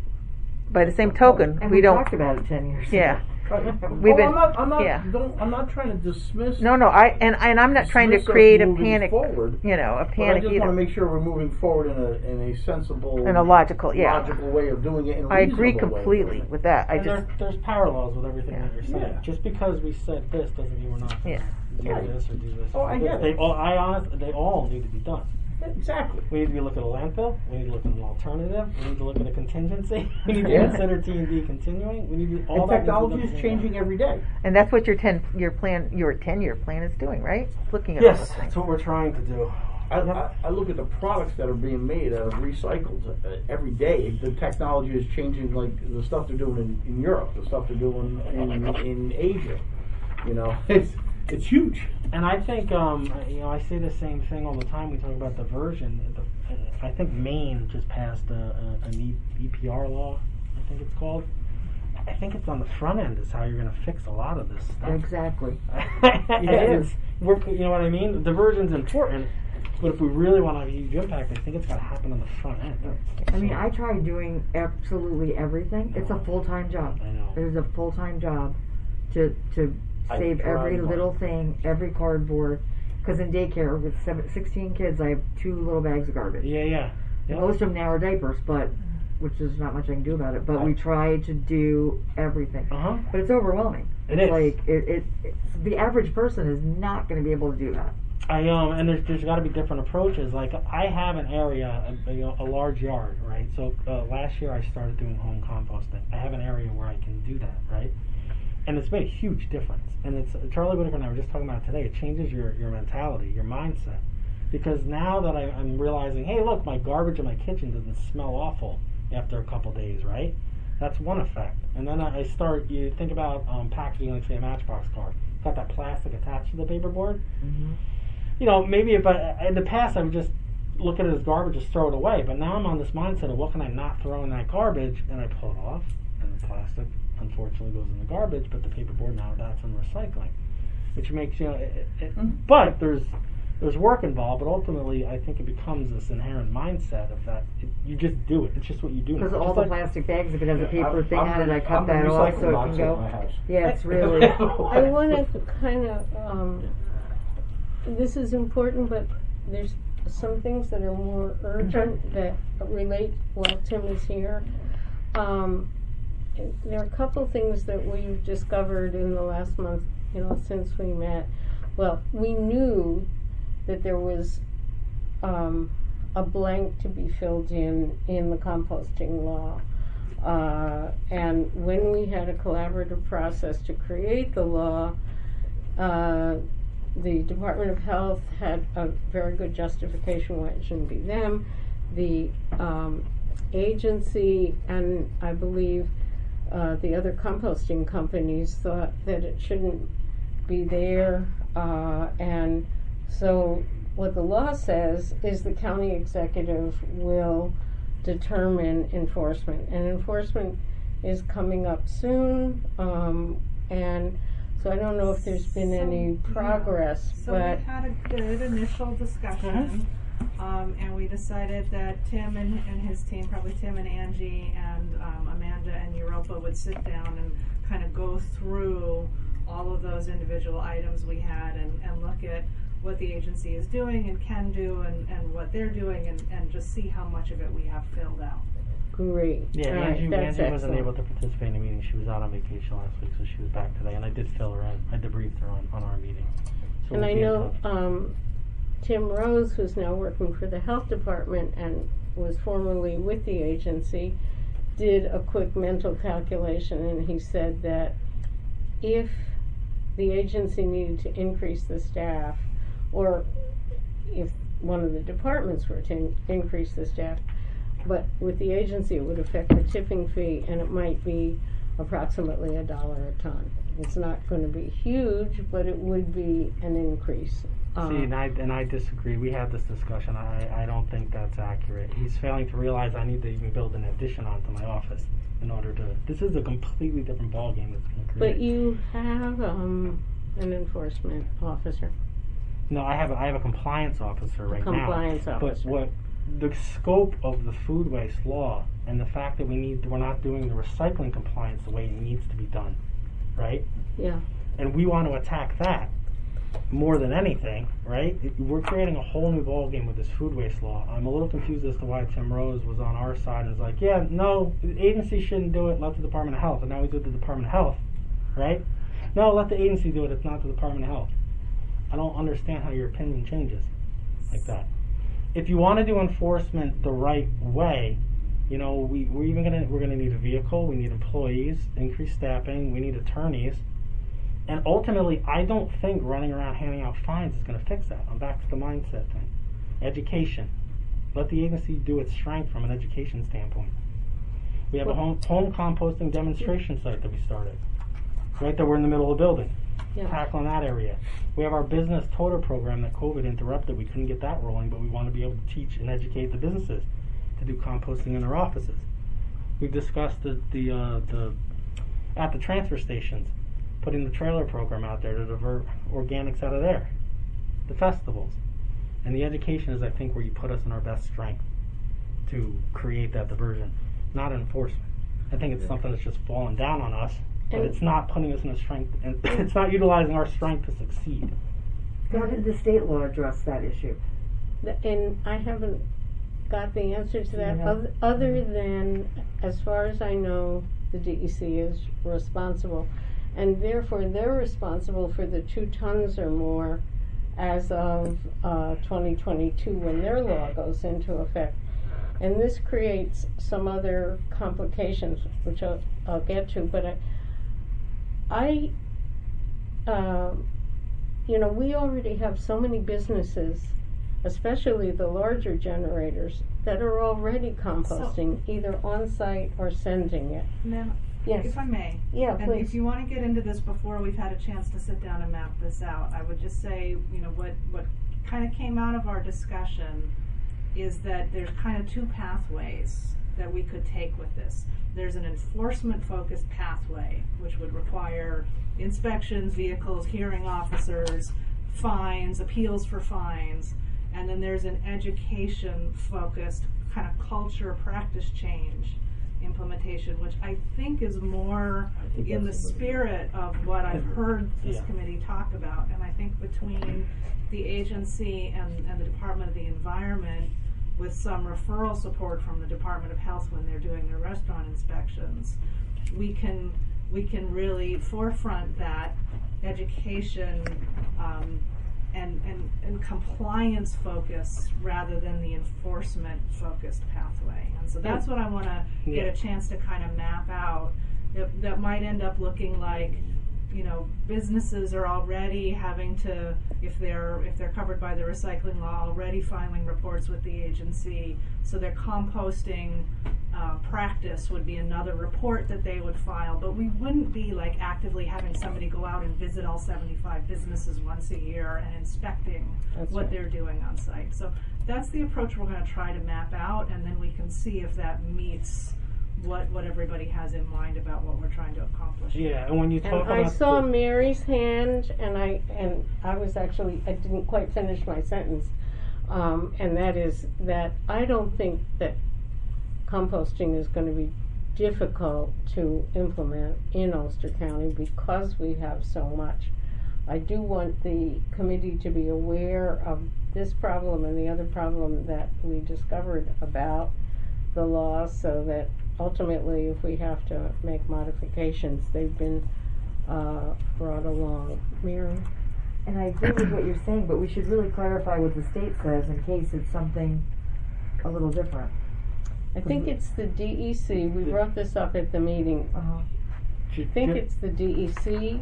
By the same token, And we, we don't. talked about it ten years Yeah. ago. We've oh, been- I'm not. I'm not. yeah. Don't, I'm not trying to dismiss. No, no, I and and I'm not trying to dismiss us create a moving panic. Forward, You know, a but I panic just either. want to make sure we're moving forward in a in a sensible, In a logical, yeah. logical way of doing it. In a I agree reasonable way of completely doing it. with that. I And just there, there's parallels with everything Yeah. that you're saying. Yeah. Just because we said this doesn't mean we're not Yeah. do Yeah. this or do this. Oh, or I do get this. it. They all, I honest, they all need to be done. Exactly. We need to be looking at a landfill. We need to look at an alternative. We need to look at a contingency. We need to Yeah. consider T and D continuing. We need to all And that technology needs to is be done. changing every day. and that's what your ten your plan your ten year plan is doing, right? It's looking at all Yes, those that's things. what we're trying to do. I, I, I look at the products that are being made out of recycled uh, every day. The technology is changing, like the stuff they're doing in, in Europe, the stuff they're doing in, in Asia. You know, it's it's huge. And I think, um, you know, I say the same thing all the time. We talk about diversion. The, I think Maine just passed a, a, an E P R law, I think it's called. I think it's on the front end is how you're going to fix a lot of this stuff. Exactly. It is. We're, you know what I mean? Diversion's important, but if we really want to have a huge impact, I think it's got to happen on the front end. I mean, I tried doing absolutely everything. It's a full-time job. I know. It is a full-time job to to I save tried every mine. little thing, every cardboard. Because in daycare with seven, sixteen kids, I have two little bags of garbage. Yeah, yeah. Yep. Most of them now are diapers, but which is not much I can do about it. But we try to do everything. Uh huh. But it's overwhelming. It it's is. like it, it, it. The average person is not going to be able to do that. I um, and there's there's got to be different approaches. Like I have an area, a, a, a large yard, right? So uh, last year I started doing home composting. I have an area where I can do that, right? And it's made a huge difference. And it's Charlie Whitaker and I were just talking about it today. It changes your, your mentality, your mindset, because now that I, I'm realizing, hey, look, my garbage in my kitchen doesn't smell awful after a couple days, right? That's one effect. And then I, I start. You think about um, packaging, like say a Matchbox card. It's got that plastic attached to the paperboard. Mm-hmm. You know, maybe if I, in the past I would just look at it as garbage, just throw it away. But now I'm on this mindset of what can I not throw in that garbage, and I pull it off, and the plastic unfortunately goes in the garbage, but the paperboard now that's in recycling. which makes you know. It, it, Mhm. But there's there's work involved. But ultimately, I think it becomes this inherent mindset of that it, you just do it. It's just what you do. Because now. all Just the like- plastic bags, if it has a Yeah, paper I'm- thing I'm on it, the- I cut I'm the that off recycle so it box can at go. my house. Yeah, it's really. I want to kind of, um, this is important, but there's some things that are more urgent that relate while Tim is here. Um, there are a couple things that we've discovered in the last month, you know, since we met. Well, we knew that there was um, a blank to be filled in in the composting law. Uh, and when we had a collaborative process to create the law, uh, the Department of Health had a very good justification why it shouldn't be them. The um, agency and I believe uh, the other composting companies thought that it shouldn't be there. Uh, and so what the law says is the county executive will determine enforcement, and enforcement is coming up soon, um, and so I don't know if there's been So, any progress, So but we had a good initial discussion, um, and we decided that Tim and, and his team, probably Tim and Angie and um, Amanda and Europa would sit down and kind of go through all of those individual items we had and, and look at what the agency is doing and can do and, and what they're doing and, and just see how much of it we have filled out. great. Yeah, All right, Angie, that's Angie wasn't excellent. able to participate in the meeting. She was out on vacation last week, so she was back today, and I did fill her in. I debriefed her on, on our meeting. So And we'll I be in know touch. um, Tim Rose, who's now working for the health department and was formerly with the agency, did a quick mental calculation, and he said that if the agency needed to increase the staff, or if one of the departments were to in- increase the staff, but with the agency it would affect the tipping fee, and it might be approximately a dollar a ton. It's not going to be huge, but it would be an increase. Uh, See, and I, and I disagree. We had this discussion. I, I don't think that's accurate. He's failing to realize I need to even build an addition onto my office in order to. This is a completely different ballgame that's being created. but you have um, an enforcement officer. No, I have a, I have a compliance officer right compliance now. officer. But what the scope of the food waste law and the fact that we need we're not doing the recycling compliance the way it needs to be done, right? Yeah. And we want to attack that more than anything, right? It, we're creating a whole new ballgame with this food waste law. I'm a little confused as to why Tim Rose was on our side and was like, yeah, no, the agency shouldn't do it, let the Department of Health. And now we do the Department of Health, right? No, let the agency do it, it's not the Department of Health. I don't understand how your opinion changes like that. If you want to do enforcement the right way, you know, we, we're even gonna we're gonna need a vehicle, we need employees, increased staffing, we need attorneys. And ultimately, I don't think running around handing out fines is going to fix that. I'm back to the mindset thing. Education. Let the agency do its strength from an education standpoint. We have a home, home composting demonstration site that we started. Right there, we're in the middle of the building. Yeah. Tackling that area. We have our business toter program that COVID interrupted. We couldn't get that rolling, but we want to be able to teach and educate the businesses to do composting in their offices. We've discussed the, the, uh, the at the transfer stations, putting the trailer program out there to divert organics out of there. The festivals. And the education is, I think, where you put us in our best strength to create that diversion, not enforcement. I think it's something that's just fallen down on us, but And- it's not putting us in a strength, and it's not utilizing our strength to succeed. How did the state law address that issue? The- And I haven't got the answer to that, Yeah. oth- other than, as far as I know, the D E C is responsible. And therefore, they're responsible for the two tons or more as of uh, twenty twenty-two when their law goes into effect. And this creates some other complications, which I'll, I'll get to. But I, I um, you know, we already have so many businesses, especially the larger generators, that are already composting, either on-site or sending it. Ma'am, Yes. if I may, Yeah, and please. if you want to get into this before we've had a chance to sit down and map this out, I would just say, you know, what, what kind of came out of our discussion is that there's kind of two pathways that we could take with this. There's an enforcement-focused pathway, which would require inspections, vehicles, hearing officers, fines, appeals for fines, and then there's an education-focused kind of culture practice change implementation, which I think is more I think in the that's a better- spirit of what I've heard this Yeah. committee talk about. And I think between the agency and, and the Department of the Environment, with some referral support from the Department of Health when they're doing their restaurant inspections, we can we can really forefront that education um, and, and, and compliance focus rather than the enforcement focused pathway. And so that's what I want to get Yeah. a chance to kind of map out. That, that might end up looking like, you know, businesses are already having to, if they're if they're covered by the recycling law, already filing reports with the agency. So their composting uh, practice would be another report that they would file. But we wouldn't be like actively having somebody go out and visit all seventy-five businesses once a year and inspecting That's what right. they're doing on site. So that's the approach we're going to try to map out, and then we can see if that meets what what everybody has in mind about what we're trying to accomplish. Yeah, and when you And talk I about saw the- Mary's hand, and I and I was actually I didn't quite finish my sentence, um, and that is that I don't think that composting is going to be difficult to implement in Ulster County because we have so much. I do want the committee to be aware of this problem and the other problem that we discovered about the law, so that ultimately, if we have to make modifications, they've been uh, brought along. Mary? And I agree with what you're saying, but we should really clarify what the state says in case it's something a little different. I think it's the D E C. We brought this up at the meeting. Uh-huh. Ju- I think ju- it's the D E C,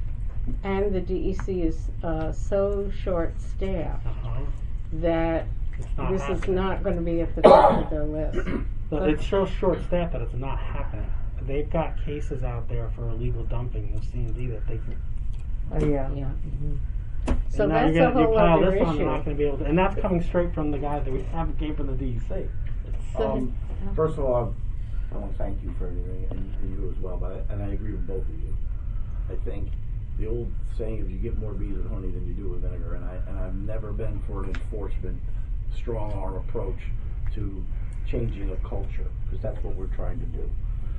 and the D E C is uh, so short-staffed uh-huh. that It's not this is happening. not going to be at the top of their list. But it's so short staffed that it's not happening. They've got cases out there for illegal dumping of C and D that they can. Oh, yeah. Yeah. Mm-hmm. So and now that's you're a gonna, whole you pile other this on, they're not issue. going to be able to. And that's coming straight from the guy that we have came from the D E C. So Um, first of all, I want to thank you for everything, and, and you as well. But I, and I agree with both of you. I think the old saying is you get more bees with honey than you do with vinegar, and I and I've never been for an enforcement, strong arm approach to changing a culture, because that's what we're trying to do.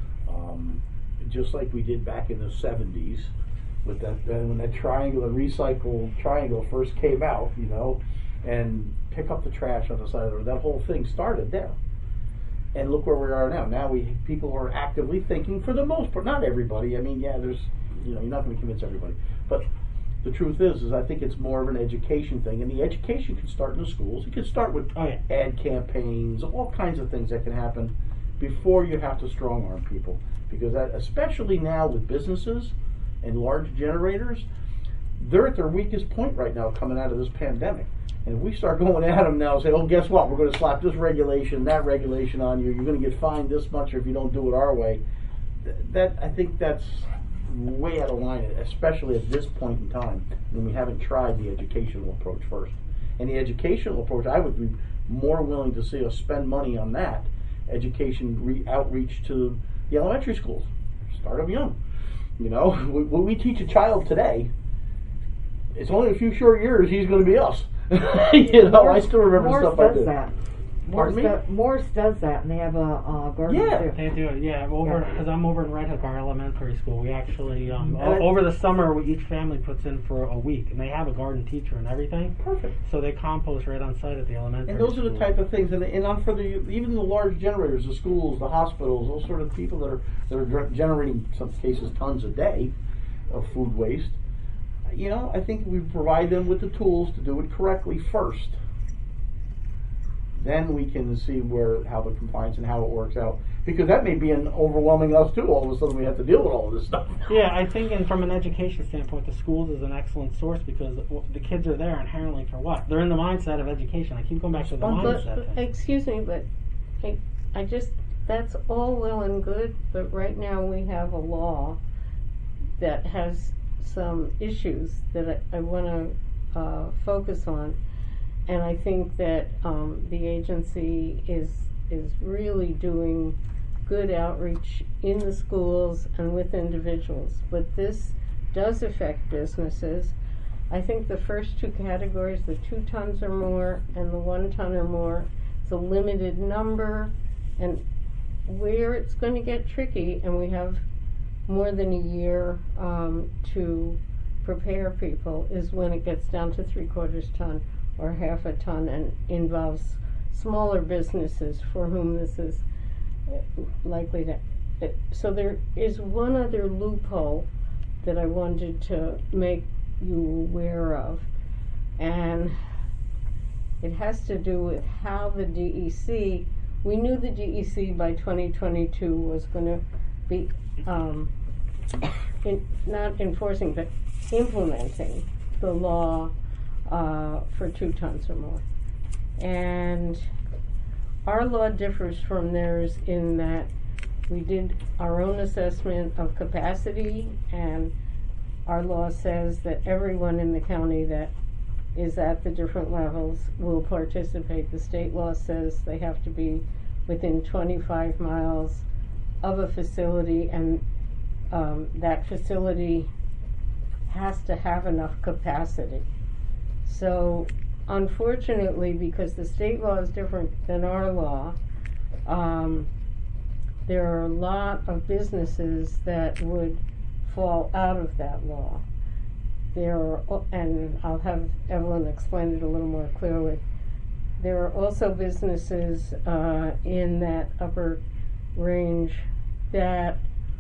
Um, just like we did back in the seventies with that, then when that triangle, the recycle triangle first came out, you know, and pick up the trash on the side of the road. That whole thing started there. And look where we are now. Now we people are actively thinking, for the most part, not everybody. I mean, yeah, there's, you know, you're not going to convince everybody, but the truth is, is I think it's more of an education thing, and the education can start in the schools. It can start with Oh, yeah. ad campaigns, all kinds of things that can happen before you have to strong arm people, because that, especially now with businesses and large generators, they're at their weakest point right now coming out of this pandemic. And if we start going at them now and say, oh, guess what, we're going to slap this regulation, that regulation on you, you're going to get fined this much if you don't do it our way, th- that I think that's way out of line, especially at this point in time, when we haven't tried the educational approach first. And the educational approach, I would be more willing to see us spend money on that, education re- outreach to the elementary schools. Start them young. You know, when we teach a child today, it's only a few short years he's going to be us. You know, I still remember Morse stuff I does did. that. Morse, Pardon me? do, Morse does that, and they have a, a garden Yeah. too. They do it, yeah. Over Yeah. because I'm over in Red Hook, our elementary school. We actually um, And o- I- over the summer, we, each family puts in for a week, and they have a garden teacher and everything. Perfect. So they compost right on site at the elementary. And those are the school. type of things, and, and on for the even the large generators, the schools, the hospitals, those sort of people that are that are ger- generating, in some cases, tons a day of food waste. You know, I think we provide them with the tools to do it correctly first. Then we can see where how the compliance and how it works out, because that may be an overwhelming us too. All of a sudden, we have to deal with all of this stuff. Yeah, I think, and from an education standpoint, the schools is an excellent source because w- the kids are there inherently for what? They're in the mindset of education. I keep going back to the But, mindset thing. excuse me, but I, I just, that's all well and good, but right now we have a law that has some issues that I, I want to uh, focus on. And I think that um, the agency is is really doing good outreach in the schools and with individuals, but this does affect businesses. I think the first two categories, the two tons or more and the one ton or more, it's a limited number, and where it's going to get tricky, and we have more than a year um, to prepare people, is when it gets down to three quarters ton or half a ton and involves smaller businesses for whom this is likely to. It, so there is one other loophole that I wanted to make you aware of, and it has to do with how the D E C, we knew the D E C by twenty twenty-two was going to be um, in, not enforcing but implementing the law uh, for two tons or more. And our law differs from theirs in that we did our own assessment of capacity, and our law says that everyone in the county that is at the different levels will participate. The state law says they have to be within twenty-five miles of a facility, and um, that facility has to have enough capacity. So unfortunately, because the state law is different than our law, um, there are a lot of businesses that would fall out of that law. There are, and I'll have Evelyn explain it a little more clearly, there are also businesses uh, in that upper range that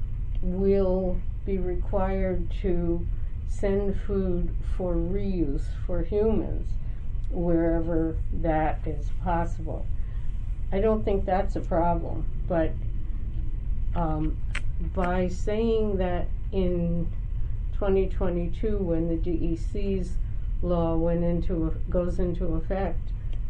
will be required to send food for reuse for humans wherever that is possible. I don't think that's a problem, but um, by saying that in twenty twenty-two, when the D E C's law went into goes into effect,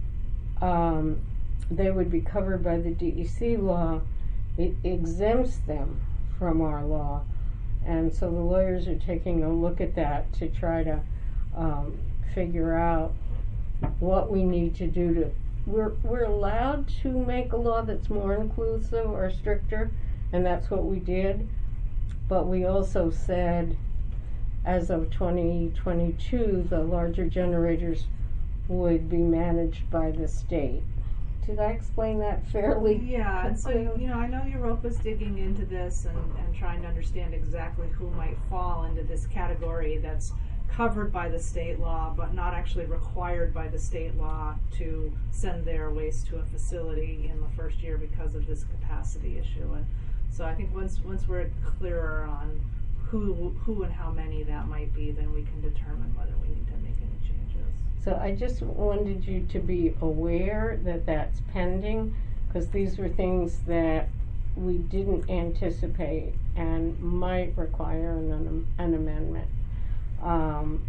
um, they would be covered by the D E C law. It exempts them from our law, and so the lawyers are taking a look at that to try to um, figure out what we need to do to. We're we're allowed to make a law that's more inclusive or stricter, and that's what we did. But we also said, as of twenty twenty-two, the larger generators would be managed by the state. Did I explain that fairly? Yeah, and so, you know, I know Europa's digging into this and, and trying to understand exactly who might fall into this category that's covered by the state law, but not actually required by the state law to send their waste to a facility in the first year because of this capacity issue. And so I think once once we're clearer on who who and how many that might be, then we can determine whether we need to make any changes. So I just wanted you to be aware that that's pending, because these were things that we didn't anticipate and might require an, an amendment. Um,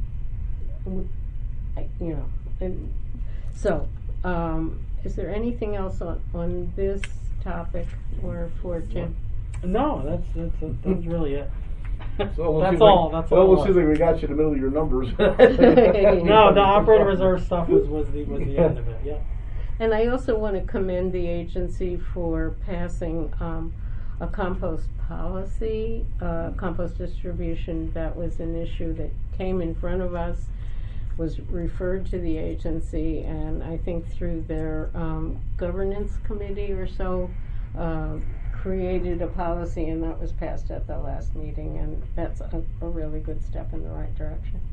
I, you know, and so um, is there anything else on, on this topic or for Tim? No, that's that's that's really it. So we'll That's see all, Like, that's well, all it we'll see was. if we got you in the middle of your numbers. No, the operating reserve stuff was, was the was the end of it. Yeah. And I also want to commend the agency for passing um, a compost policy, uh, compost distribution. That was an issue that came in front of us, was referred to the agency, and I think through their um, governance committee or so, uh, created a policy, and that was passed at the last meeting, and that's a, a really good step in the right direction.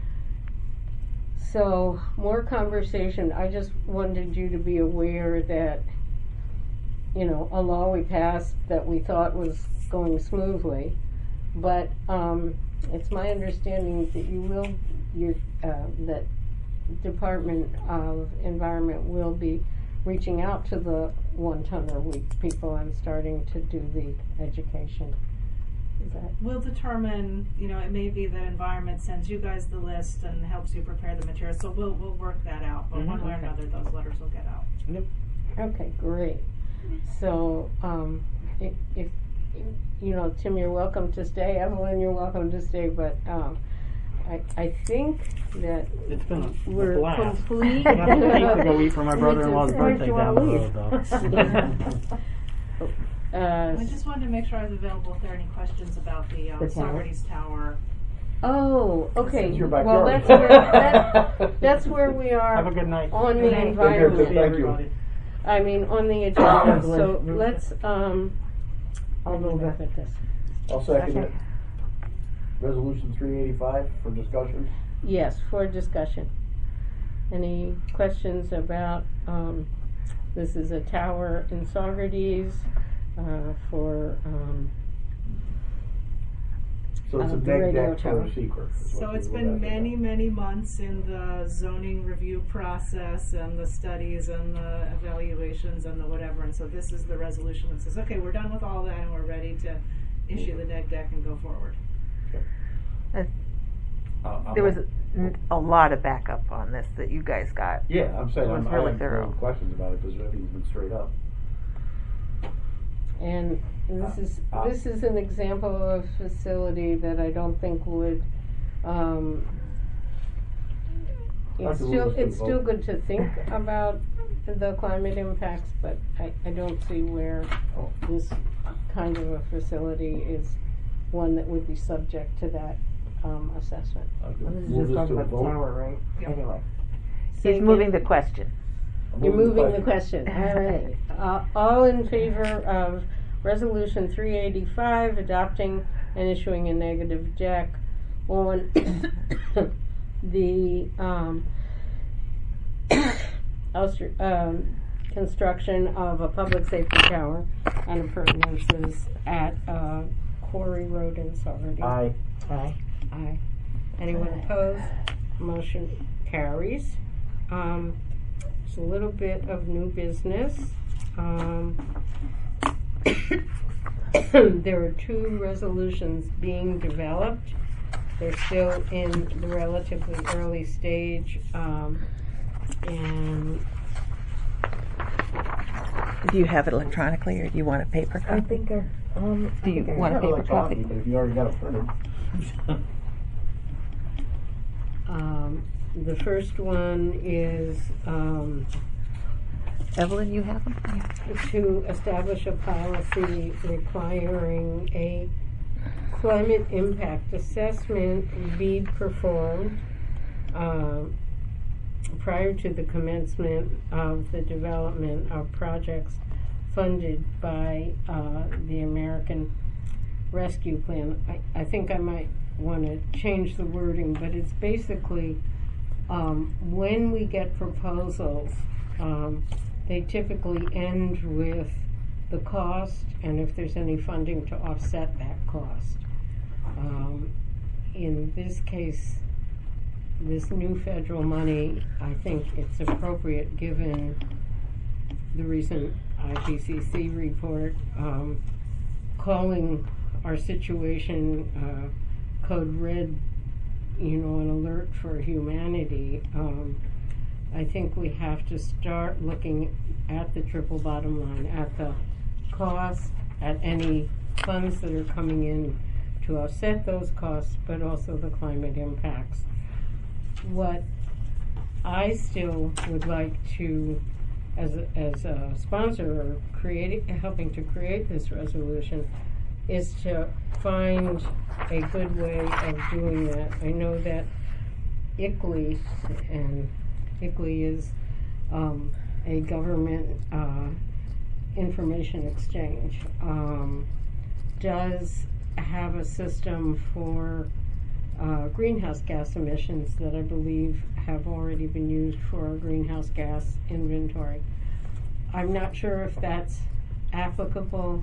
So, more conversation. I just wanted you to be aware that, you know, a law we passed that we thought was going smoothly, but um, it's my understanding that you will, your, uh, that Department of Environment will be reaching out to the one ton a week people and starting to do the education. Is that? We'll determine, you know, it may be that environment sends you guys the list and helps you prepare the material, so we'll we'll work that out, but Mm-hmm. one way or Okay. another those letters will get out. Yep. Okay, great. So, um, if, if, you know, Tim, you're welcome to stay. Evelyn, you're welcome to stay, but um, I, I think that It's been a, we're a blast. complete. I have to go eat for my brother-in-law's Where birthday do I down the leave? road, though. Uh, I just wanted to make sure I was available if there are any questions about the, um, The tower? Socrates Tower. oh, okay. It's your Well, backyard. that's where, that, that's where we are Have a good night. on Good the night. environment. Thank you. Everybody. I mean, on the agenda. Liz, So move let's, um, I'll move it. at this. I'll second Okay. it. Resolution three eighty-five for discussion. Yes, for discussion. Any questions about, um, this is a tower in Saugerties, uh, for, um, So it's Uh, a the neg radio deck for tower. a secret. is what So we it's would been have to many, do. many months in the zoning review process and the studies and the evaluations and the whatever, and so this is the resolution that says, okay, we're done with all that and we're ready to issue the neg deck and go forward. Uh, Uh, I'm There was not- n- a lot of backup on this that you guys got. Yeah, I'm saying, It was I'm, I really have thorough. no questions about it, because everything's been straight up. and this is, Uh, this is an example of a facility that I don't think would, um, it's Doctor still, Lewis could it's still vote. good to think about the climate impacts, but I, I don't see where Oh. this kind of a facility is one that would be subject to that, um, assessment. I could Well, this is move just this talking to a about the vote. tower, right? Yeah. Anyway. Say He's again? moving the question. I'm You're moving the question. question, all right. Uh, all in favor of resolution three eighty-five, adopting and issuing a negative deck on the, um, Ulster, um, construction of a public safety tower and appurtenances at, uh, Quarry Road in Saugerties. Aye. Aye. Aye. Anyone opposed? Motion carries. Um, there's a little bit of new business. Um, there are two resolutions being developed. They're still in the relatively early stage, um, and Do you have it electronically or do you want a paper I copy? think I, um. I Do you think I want a have paper Electronic, copy? but if you already got it printed. um, the first one is, um, Evelyn, you have them? to establish a policy requiring a climate impact assessment be performed um, prior to the commencement of the development of projects funded by uh, the American Rescue Plan. I, I think I might want to change the wording, but it's basically um, when we get proposals, um, they typically end with the cost and if there's any funding to offset that cost. Um, in this case, this new federal money, I think it's appropriate given the recent I P C C report um, calling our situation uh, code red, you know, an alert for humanity. Um, I think we have to start looking at the triple bottom line, at the cost, at any funds that are coming in to offset those costs, but also the climate impacts. What I still would like to, as a, as a sponsor or creating, helping to create this resolution, is to find a good way of doing that. I know that I C L E, and I C L E is um, a government uh, information exchange, um, does have a system for uh, greenhouse gas emissions that I believe have already been used for a greenhouse gas inventory. I'm not sure if that's applicable.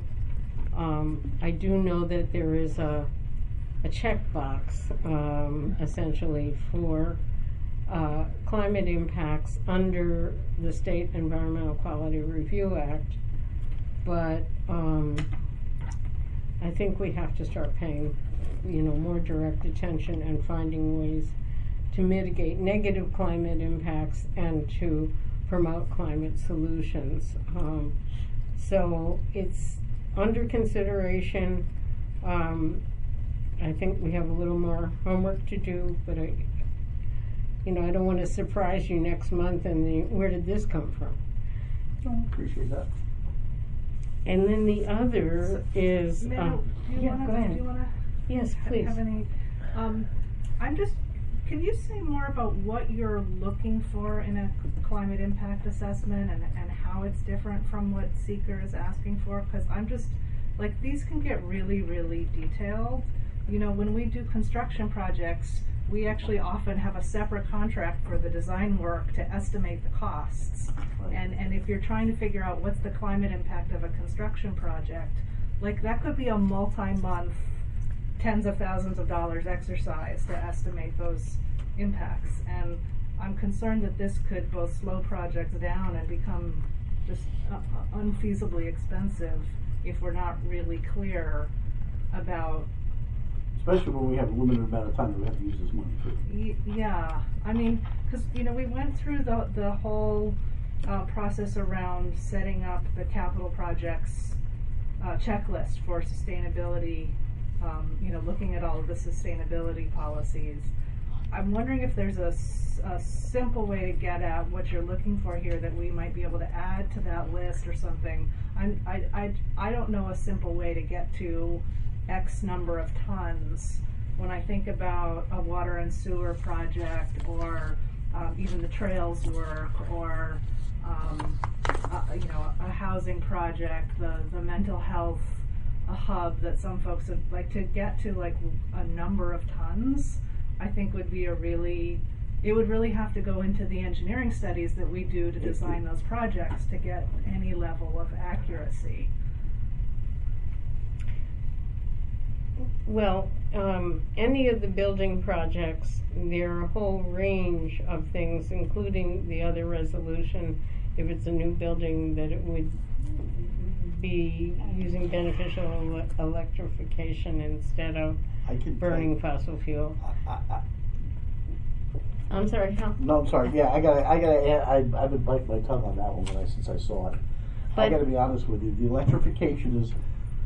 Um, I do know that there is a, a checkbox um, essentially for uh, climate impacts under the State Environmental Quality Review Act, but um, I think we have to start paying, you know, more direct attention and finding ways to mitigate negative climate impacts and to promote climate solutions. Um, so it's under consideration. Um, I think we have a little more homework to do, but I, you know, I don't want to surprise you next month and the, where did this come from? I appreciate that. And then the other is, May I- um, do you yeah, wanna, go ahead. do you wanna yes, ha- please. have any, um, I'm just, can you say more about what you're looking for in a climate impact assessment and, and how it's different from what Seeker is asking for? Cause I'm just, like, these can get really, really detailed. You know, when we do construction projects, we actually often have a separate contract for the design work to estimate the costs. Right. And, and if you're trying to figure out what's the climate impact of a construction project, like that could be a multi-month, tens of thousands of dollars exercise to estimate those impacts. And I'm concerned that this could both slow projects down and become just uh, uh, unfeasibly expensive if we're not really clear about. Especially when we have a limited amount of time that we have to use this money for. Y- yeah, I mean, because you know we went through the the whole uh, process around setting up the capital projects uh, checklist for sustainability. Um, you know, looking at all of the sustainability policies. I'm wondering if there's a, s- a simple way to get at what you're looking for here that we might be able to add to that list or something. I'm, I, I, I don't know a simple way to get to X number of tons when I think about a water and sewer project or um, even the trails work or um, uh, you know a housing project, the, the mental health a hub that some folks would like to get to, like a number of tons. I think would be a really, it would really have to go into the engineering studies that we do to design those projects to get any level of accuracy. Well, um, any of the building projects, there are a whole range of things, including the other resolution, if it's a new building, that it would be using beneficial ele- electrification instead of I can burning fossil fuel. I, I, I, I'm sorry, Hal? no, I'm sorry. Yeah, I gotta, I gotta. I, I've been biting my tongue on that one when I, since I saw it. I But- gotta be honest with you. The electrification is,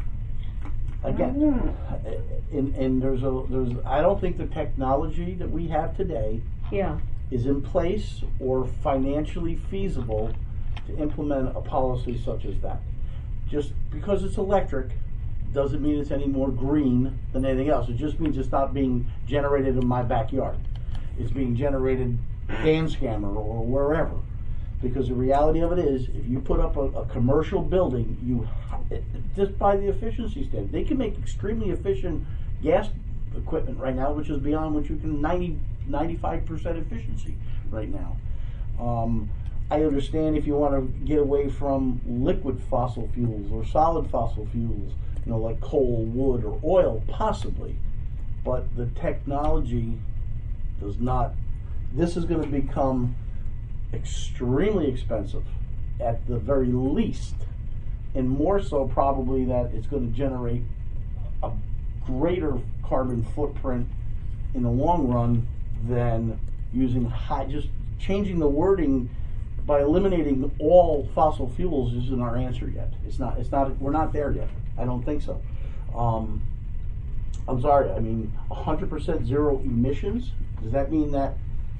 again, and and there's a there's. I don't think the technology that we have today Yeah, is in place or financially feasible to implement a policy such as that. Just because it's electric doesn't mean it's any more green than anything else. It just means it's not being generated in my backyard. It's being generated Ganscammer or wherever. Because the reality of it is, if you put up a, a commercial building, you it, just by the efficiency standard, they can make extremely efficient gas equipment right now, which is beyond what you can ninety, ninety-five percent efficiency right now. Um, I understand if you want to get away from liquid fossil fuels or solid fossil fuels, you know, like coal, wood, or oil, possibly. But the technology does not. This is going to become extremely expensive at the very least, and more so probably that it's going to generate a greater carbon footprint in the long run than using high, just changing the wording by eliminating all fossil fuels isn't our answer yet. It's not, it's not, we're not there yet. I don't think so. Um, I'm sorry, I mean, one hundred percent zero emissions, does that mean that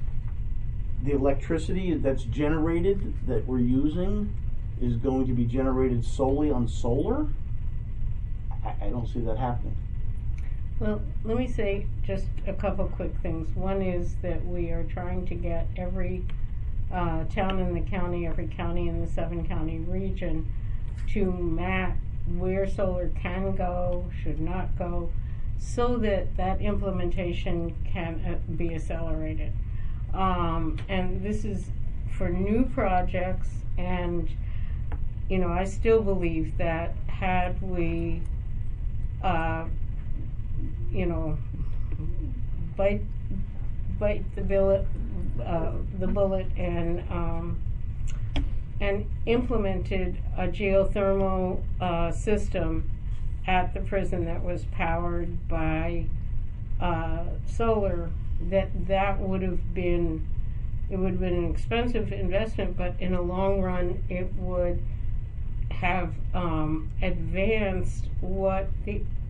the electricity that's generated that we're using is going to be generated solely on solar? I, I don't see that happening. well, let me say just a couple quick things. One is that we are trying to get every uh, town in the county, every county in the seven county region to map where solar can go, should not go, so that that implementation can uh, be accelerated. Um, and this is for new projects, and you know, I still believe that had we, uh, you know, bite bite the bullet, uh, the bullet, and um, and implemented a geothermal uh, system at the prison that was powered by uh, solar, that that would have been, it would have been an expensive investment, but in a long run it would have um, advanced what the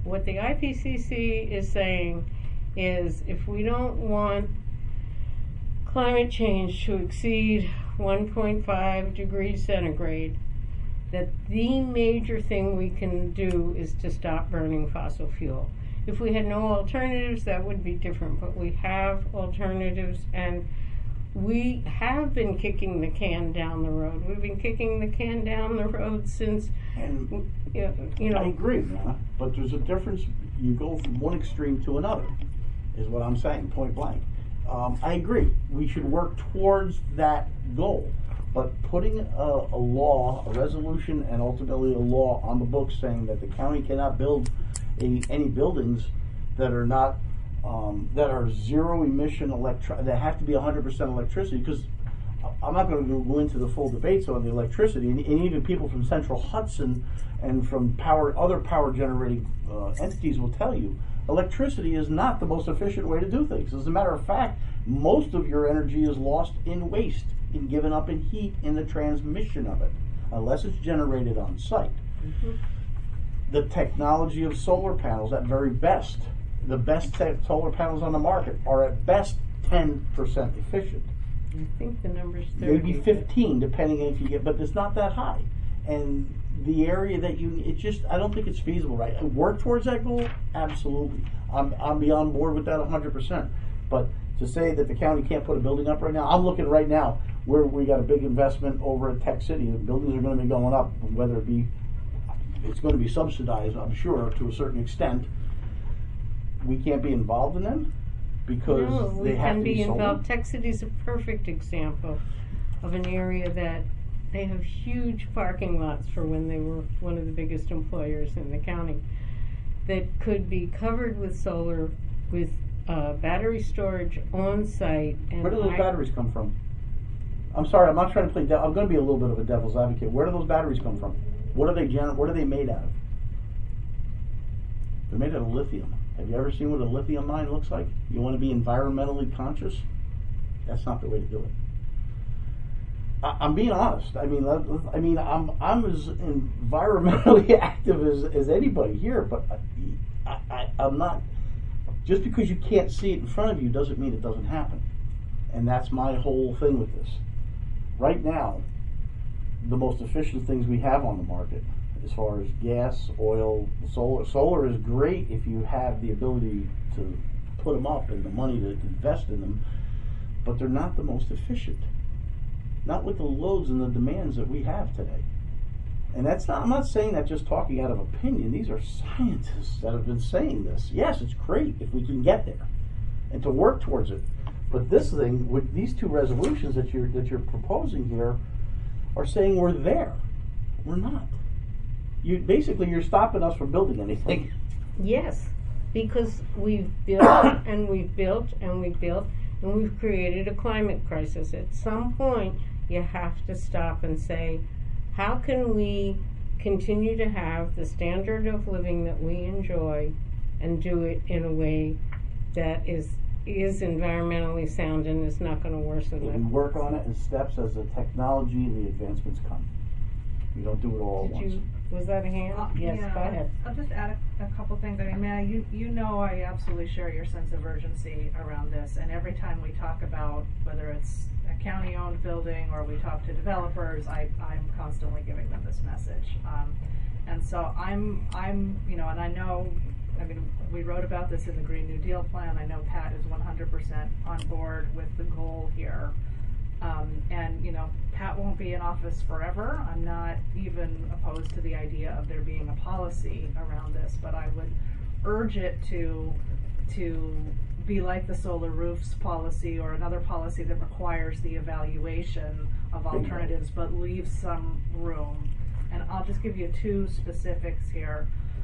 what the I P C C is saying is if we don't want climate change to exceed one point five degrees centigrade, that the major thing we can do is to stop burning fossil fuel. If we had no alternatives, that would be different, but we have alternatives, and we have been kicking the can down the road. We've been kicking the can down the road since, And you you know. I agree, Nana, but there's a difference. You go from one extreme to another, is what I'm saying, point blank. Um, I agree. We should work towards that goal. But putting a, a law, a resolution, and ultimately a law on the books saying that the county cannot build a, any buildings that are not um, that are zero emission electri- that have to be one hundred percent electricity, because I'm not going to go into the full debates on the electricity, and, and even people from Central Hudson and from power other power generating uh, entities will tell you electricity is not the most efficient way to do things. As a matter of fact, most of your energy is lost in waste, in given up in heat in the transmission of it, unless it's generated on site. Mm-hmm. The technology of solar panels, at very best, the best te- solar panels on the market are at best ten percent efficient. I think the number's thirty. Maybe fifteen, depending if you get, but it's not that high. And the area that you, it's just, I don't think it's feasible, right? Work towards that goal? Absolutely. I'm, I'm be on board with that one hundred percent. But to say that the county can't put a building up right now, I'm looking right now where we got a big investment over at Tech City. The buildings are going to be going up, whether it be, it's going to be subsidized, I'm sure, to a certain extent. We can't be involved in them because No, we they have can to be be sold. involved. Tech City's a perfect example of an area that they have huge parking lots for when they were one of the biggest employers in the county that could be covered with solar, with uh, battery storage on site. And Where do those I- batteries come from? I'm sorry, I'm not trying to play. De- I'm going to be a little bit of a devil's advocate. Where do those batteries come from? What are they? Gen- what are they made out of? They're made out of lithium. Have you ever seen what a lithium mine looks like? You want to be environmentally conscious? That's not the way to do it. I, I'm being honest. I mean, let- let- I mean, I'm I'm as environmentally active as, as anybody here, but I, I, I'm not. Just because you can't see it in front of you doesn't mean it doesn't happen. And that's my whole thing with this. Right now, the most efficient things we have on the market, as far as gas, oil, solar. Solar is great if you have the ability to put them up and the money to invest in them, but they're not the most efficient. Not with the loads and the demands that we have today. And that's not, I'm not saying that just talking out of opinion. These are scientists that have been saying this. Yes, it's great if we can get there and to work towards it. But this thing, with these two resolutions that you're that you're proposing here, are saying we're there. We're not. You basically you're stopping us from building anything. Yes, because we've built and we've built and we've built and we've created a climate crisis. At some point, you have to stop and say, how can we continue to have the standard of living that we enjoy and do it in a way that is is environmentally sound and is not going to worsen We that. work on it in steps as the technology and the advancements come. We don't do it all at Did once. you, was that a hand? Uh, Yes, yeah, go ahead. I'll just add a, a couple things. I mean, Matt, you, you know I absolutely share your sense of urgency around this. And every time we talk about whether it's a county-owned building or we talk to developers, I, I'm constantly giving them this message. Um, and so I'm, I'm, you know, and I know, I mean, we wrote about this in the Green New Deal plan. I know Pat is one hundred percent on board with the goal here. Um, and, you know, Pat won't be in office forever. I'm not even opposed to the idea of there being a policy around this, but I would urge it to to be like the solar roofs policy or another policy that requires the evaluation of alternatives but leaves some room. And I'll just give you two specifics here.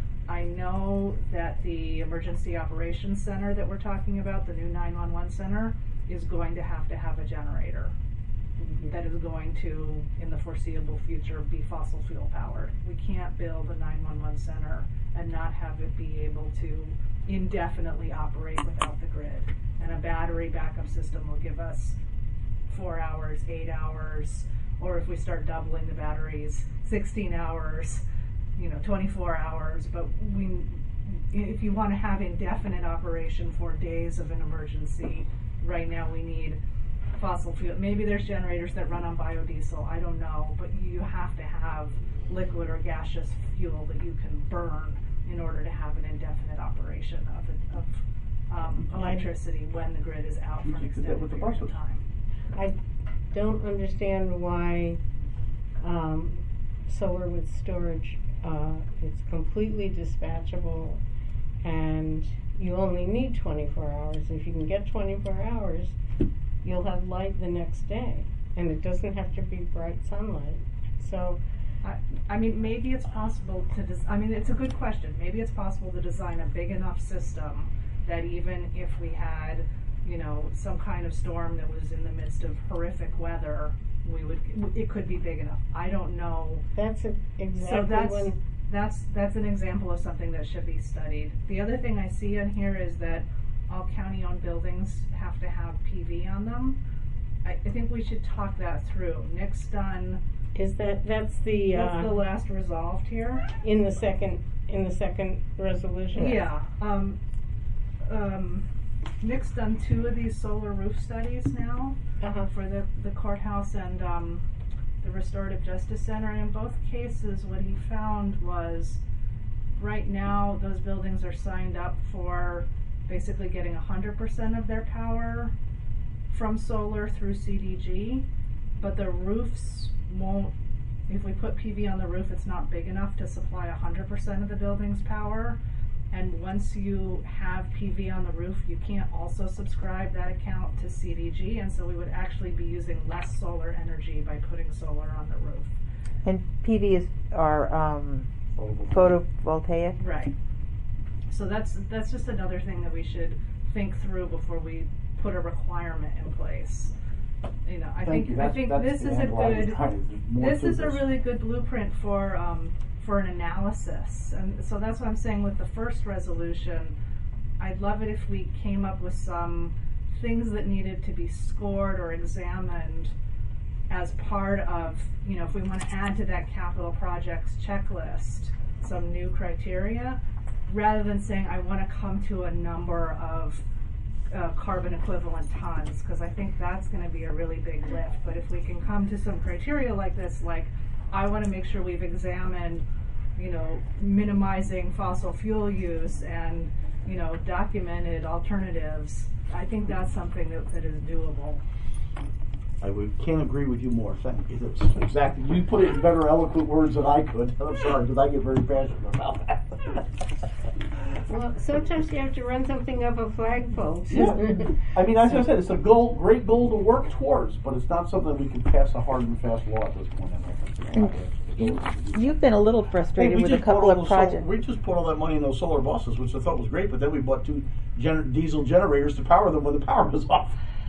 I know that the Emergency Operations Center that we're talking about, the new nine one one center, is going to have to have a generator that is going to, in the foreseeable future, be fossil fuel powered. We can't build a nine one one center and not have it be able to indefinitely operate without the grid. And a battery backup system will give us four hours, eight hours, or if we start doubling the batteries, sixteen hours, you know, twenty-four hours. But we if you want to have indefinite operation for days of an emergency, right now we need fossil fuel. Maybe there's generators that run on biodiesel, I don't know, but you have to have liquid or gaseous fuel that you can burn in order to have an indefinite operation of, it, of um, electricity when the grid is out for You an could do that extended with the period of buses. time. I don't understand why um, solar with storage, uh, it's completely dispatchable and you only need twenty-four hours. If you can get twenty-four hours, you'll have light the next day, and it doesn't have to be bright sunlight. So, I, I mean, maybe it's possible to, des- I mean, it's a good question. Maybe it's possible to design a big enough system that even if we had, you know, some kind of storm that was in the midst of horrific weather, we would, it could be big enough. I don't know. that's a, exactly So that's, when. that's, that's an example of something that should be studied. The other thing I see in here is that all county-owned buildings have to have P V on them. I, I think we should talk that through. Nick's done, Is that, that's the, that's the uh, last resolved here. in the second, in the second resolution? Yeah, um, um, Nick's done two of these solar roof studies now Uh-huh. for the, the courthouse and, um, the Restorative Justice Center, and in both cases, what he found was, right now, those buildings are signed up for basically getting a hundred percent of their power from solar through C D G, but the roofs won't, if we put P V on the roof, it's not big enough to supply a hundred percent of the building's power. And once you have P V on the roof, you can't also subscribe that account to C D G, and so we would actually be using less solar energy by putting solar on the roof. And P V is are um, photovoltaic. Right. So that's that's just another thing that we should think through before we put a requirement in place. You know, I Thank think you. I That's- think that's this the is a angle I was good trying to- there's more this to is a this. really good blueprint for um, for an analysis, and so that's what I'm saying with the first resolution. I'd love it if we came up with some things that needed to be scored or examined as part of, you know, if we want to add to that capital projects checklist some new criteria, rather than saying I want to come to a number of uh, carbon equivalent tons, because I think that's going to be a really big lift. But if we can come to some criteria like this, like I want to make sure we've examined, you know, minimizing fossil fuel use and, you know, documented alternatives, I think that's something that, that is doable. I would, can't agree with you more. Thank you. That's exactly. You put it in better, eloquent words than I could. I'm sorry, because I get very passionate about that. Well, sometimes you have to run something up a flagpole. Yeah. I mean, as I said, it's a goal, great goal to work towards, but it's not something we can pass a hard and fast law at this point. I don't think. You, you've been a little frustrated Hey, we with a just bought couple all of those sol- projects. we just put all that money in those solar buses, which I thought was great, but then we bought two gener- diesel generators to power them when the power was off.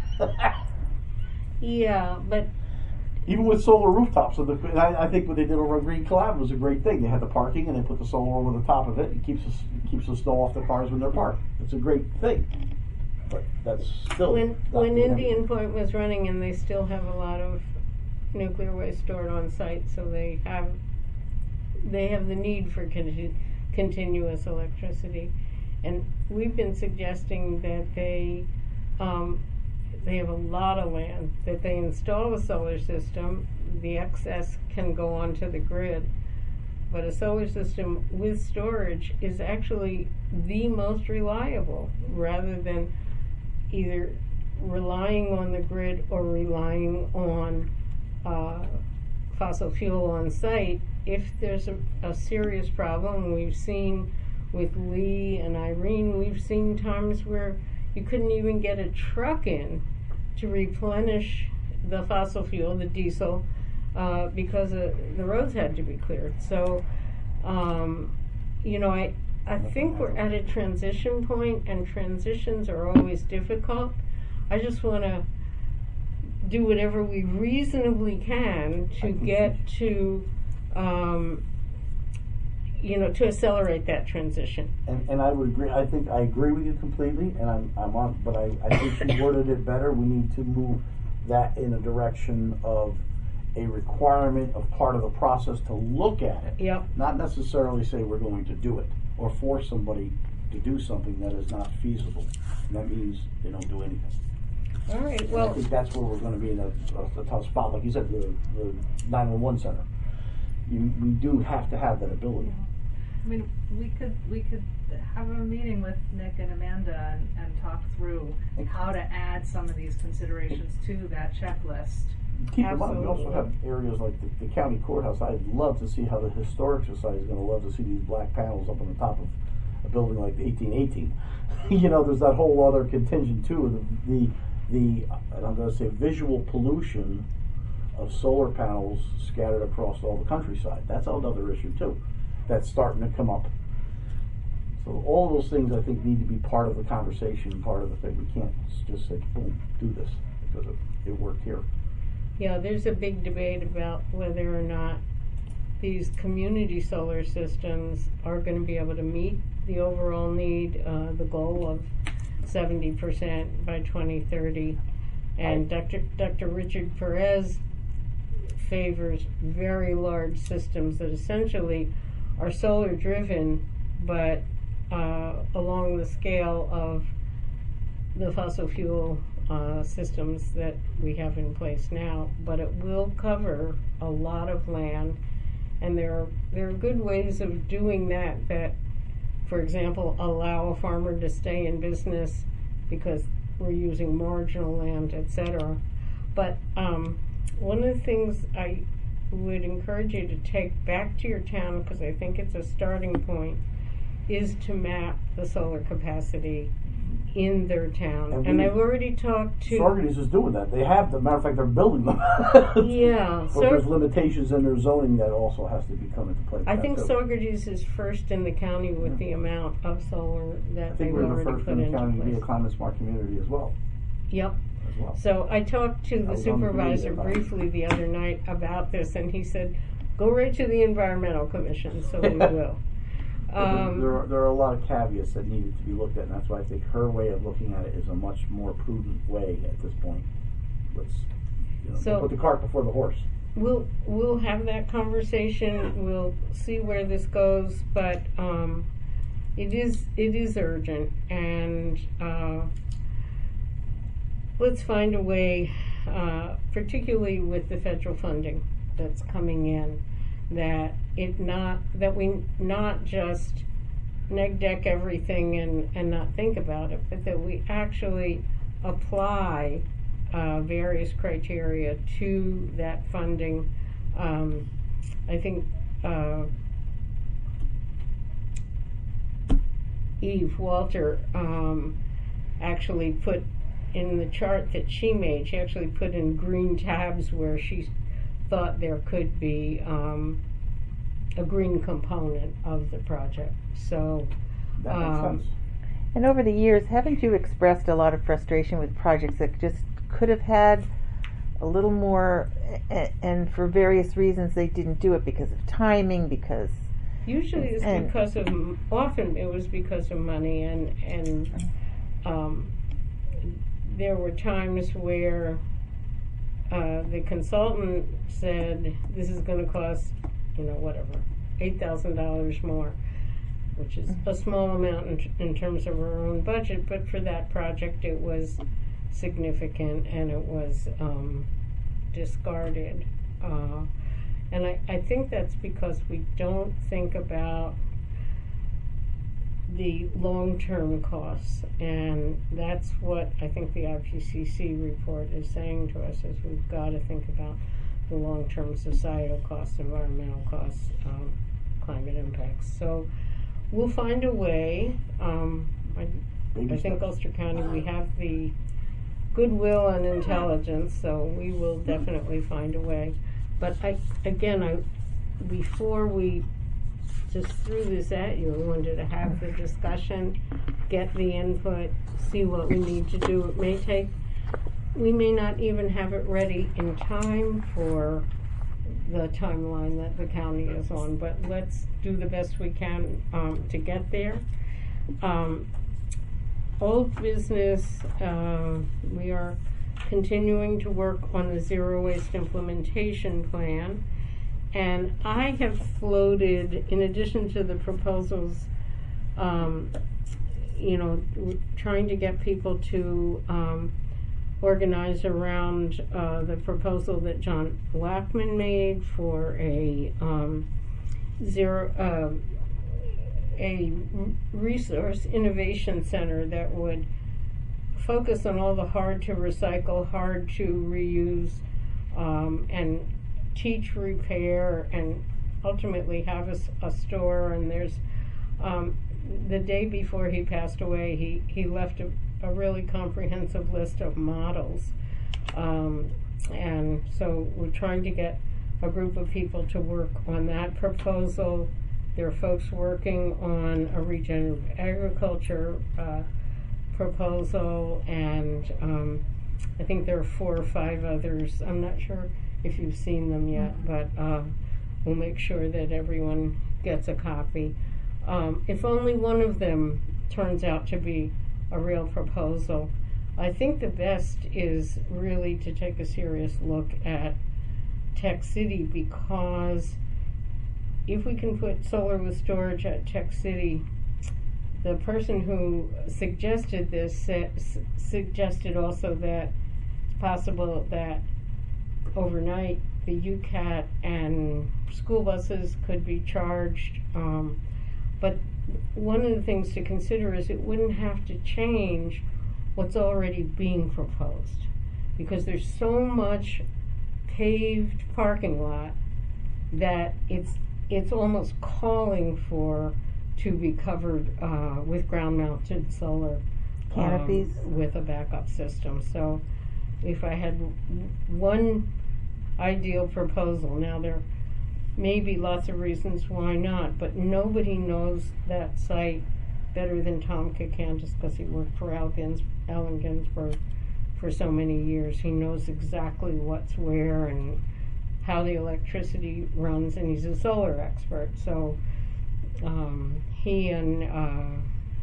Yeah, but Even with solar rooftops, so the, and I, I think what they did over on Green Collab was a great thing. They had the parking and they put the solar over the top of it. It keeps the, it keeps the snow off the cars when they're parked. It's a great thing, but that's still when not when what we have. Indian Point was running, and they still have a lot of nuclear waste stored on site, so they have they have the need for conti- continuous electricity, and we've been suggesting that they um, they have a lot of land, that they install a solar system. The excess can go onto the grid, but a solar system with storage is actually the most reliable, rather than either relying on the grid or relying on uh, fossil fuel on site. If there's a, a serious problem, we've seen with Lee and Irene, we've seen times where you couldn't even get a truck in to replenish the fossil fuel, the diesel, uh, because uh, the roads had to be cleared. So, um, you know, I, I think we're at a transition point, and transitions are always difficult. I just want to do whatever we reasonably can to get to, um, you know, to accelerate that transition. And, and I would agree. I think I agree with you completely, and I'm I'm on. But I, I think you worded it better. We need to move that in a direction of a requirement of part of the process to look at it. Yep. Not necessarily say we're going to do it. or force somebody to do something that is not feasible. And that means they don't do anything. All right, And I well, think that's where we're going to be in a, a, a tough spot. Like you said, the, the nine one one center. You, we do have to have that ability. I mean, we could we could have a meeting with Nick and Amanda and, and talk through how to add some of these considerations to that checklist. Keep in mind, we also Absolutely. have areas like the, the county courthouse. I'd love to see how the Historic Society is going to love to see these black panels up on the top of a building like eighteen eighteen. You know, there's that whole other contingent too. The, the, the and I'm going to say visual pollution of solar panels scattered across all the countryside. That's another issue too. That's starting to come up. So all those things I think need to be part of the conversation, part of the thing. We can't just say, boom, do this because it, it worked here. yeah, there's a big debate about whether or not these community solar systems are going to be able to meet the overall need, uh, the goal of seventy percent by twenty thirty. And Doctor Doctor Richard Perez favors very large systems that essentially are solar driven, but uh, along the scale of the fossil fuel uh, systems that we have in place now. But it will cover a lot of land, and there are there are good ways of doing that that, for example, allow a farmer to stay in business because we're using marginal land, et cetera. But um, one of the things I would encourage you to take back to your town, because I think it's a starting point, is to map the solar capacity in their town. And And, we- I've already talked to Saugerties is doing that. They have, the matter of fact, they're building them. yeah. But So there's limitations in their zoning that also has to be come into play. for I that, think too. Saugerties is first in the county with the amount of solar I that think they've we're the already first put in the into county to be a place. climate smart community as well. Yep. As well. So I talked to I the was on the committee supervisor about it. briefly the other night about this, and he said, "Go right to the environmental commission." So we will. But there- Um, there, are, there are a lot of caveats that needed to be looked at, and that's why I think her way of looking at it is a much more prudent way at this point. Let's you know, So- put the cart before the horse. We'll we'll have that conversation. We'll see where this goes, but um, it is it is urgent, and uh, let's find a way, uh, particularly with the federal funding that's coming in, that it not that we not just neg deck everything and and not think about it, but that we actually apply uh, various criteria to that funding. Um, I think uh, Eve Walter um, actually put in the chart that she made, she actually put in green tabs where she thought there could be um, a green component of the project. So That makes Um, sense. And over the years, haven't you expressed a lot of frustration with projects that just could have had a little more, a- and for various reasons they didn't do it because of timing, because usually it's And- because of, often it was because of money, and, and um, there were times where uh, the consultant said, this is going to cost, you know, whatever, eight thousand dollars more, which is a small amount in, in terms of our own budget, but for that project it was significant, and it was um, discarded. Uh, and I, I think that's because we don't think about the long-term costs, and that's what I think the I P C C report is saying to us, is we've got to think about the long-term societal costs, environmental costs, um, climate impacts. So we'll find a way. Um, I, Baby I think steps. Ulster County, we have the goodwill and intelligence, so we will definitely find a way. But I, again, I, before we just threw this at you, I wanted to have the discussion, get the input, see what we need to do. It may take, we may not even have it ready in time for the timeline that the county is on, but let's do the best we can um, to get there. Um, old business, uh, we are continuing to work on the zero waste implementation plan, and I have floated, in addition to the proposals um, you know, w- trying to get people to um, organize around uh, the proposal that John Lackman made for a um, zero uh, a resource innovation center that would focus on all the hard to recycle, hard to reuse, um, and teach repair, and ultimately have a, s- a store. And there's um, the day before he passed away, he, he left a, a really comprehensive list of models. Um, and so we're trying to get a group of people to work on that proposal. There are folks working on a regenerative agriculture uh, proposal, and um, I think there are four or five others. I'm not sure if you've seen them yet, but uh, we'll make sure that everyone gets a copy. Um, if only one of them turns out to be a real proposal, I think the best is really to take a serious look at Tech City, because if we can put solar with storage at Tech City, the person who suggested this sa- s- suggested also that it's possible that overnight the U C A T and school buses could be charged. Um, but one of the things to consider is it wouldn't have to change what's already being proposed, because there's so much paved parking lot that it's it's almost calling for to be covered uh, with ground-mounted solar Canopies? um, with a backup system. So if I had w- one ideal proposal, now there may be lots of reasons why not, but nobody knows that site better than Tom Kakantis, because he worked for Al Gins- Allen Ginsberg for so many years. He knows exactly what's where and how the electricity runs, and he's a solar expert. So um, he and uh,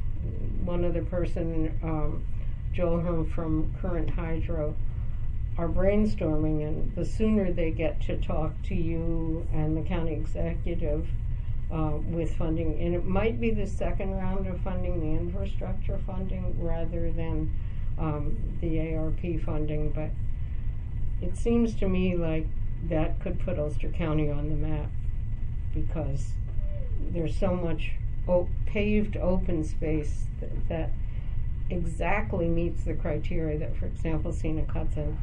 one other person, um, Joel Herm from Current Hydro, are brainstorming, and the sooner they get to talk to you and the county executive uh, with funding, and it might be the second round of funding, the infrastructure funding, rather than um, the A R P funding, but it seems to me like that could put Ulster County on the map, because there's so much o- paved open space that, that exactly meets the criteria that, for example, Scenic Hudson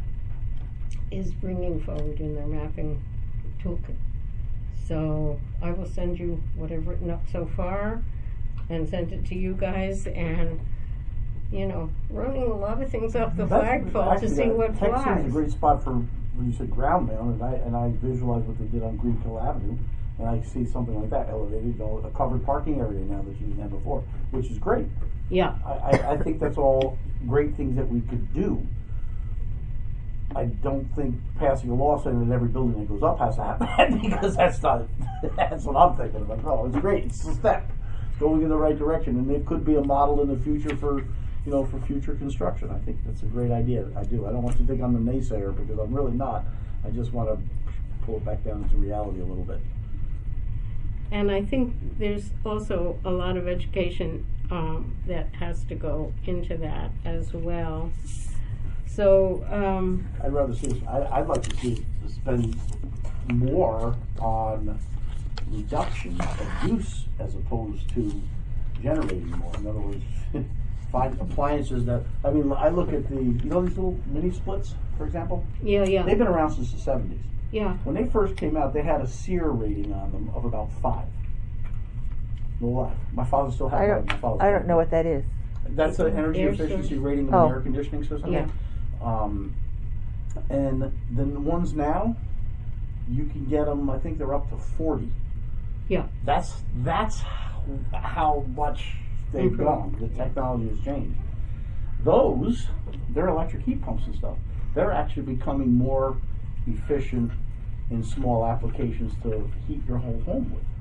is bringing forward in their mapping toolkit. So I will send you what I've written up so far and send it to you guys, and you know, running a lot of things off the That's- flagpole to actually, see that what Tech City's flies. a great spot for when you said ground mount, and I and I visualize what they did on Greenhill Avenue, and I see something like that elevated, you know, a covered parking area now that you didn't have before, which is great. Yeah. I, I, I think that's all great things that we could do. I don't think passing a law saying that every building that goes up has to have that, because that's not, that's what I'm thinking about. No, it's great, it's a step. It's going in the right direction, and it could be a model in the future for, you know, for future construction. I think that's a great idea. I do. I don't want you to think I'm the naysayer, because I'm really not. I just want to pull it back down to reality a little bit. And I think there's also a lot of education um, that has to go into that as well. So, um, I'd rather see us, I, I'd like to see us spend more on reduction of use as opposed to generating more. In other words, find appliances that, I mean, I look at the, you know these little mini splits, for example? yeah, yeah, They've been around since the seventies. yeah. When they first came out, they had a SEER rating on them of about five. No lie. My father still has I one. My don't, father's I got don't know one. what that is. That's an energy Air efficiency source. rating of Oh. an air conditioning system. Yeah. Um, and then the ones now, you can get them. I think they're up to forty. Yeah. That's that's how, how much they've Mhm. gone. The technology has changed. Those, they're electric heat pumps and stuff. They're actually becoming more efficient in small applications to heat your whole home with.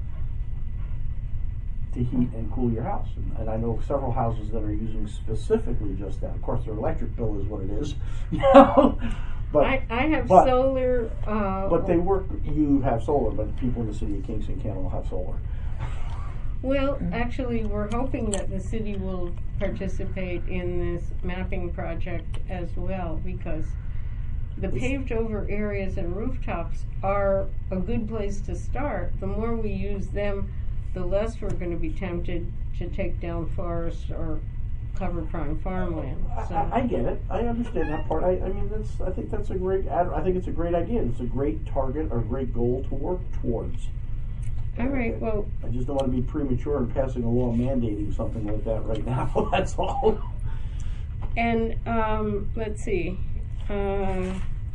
To heat and cool your house. And, and I know several houses that are using specifically just that. Of course, their electric bill is what it is. You know? But, I, I have but, solar. Uh, but they work, you have solar, but people in the city of Kingston can't all have solar. Well, actually, we're hoping that the city will participate in this mapping project as well, because the paved over areas and rooftops are a good place to start. The more we use them, the less we're going to be tempted to take down forests or cover prime farmland. So. I, I get it. I understand that part. I, I mean, that's. I think that's a great. ad- I think it's a great idea. It's a great target or a great goal to work towards. All right. Well, I just don't want to be premature in passing a law mandating something like that right now. That's all. and um, let's see. Uh,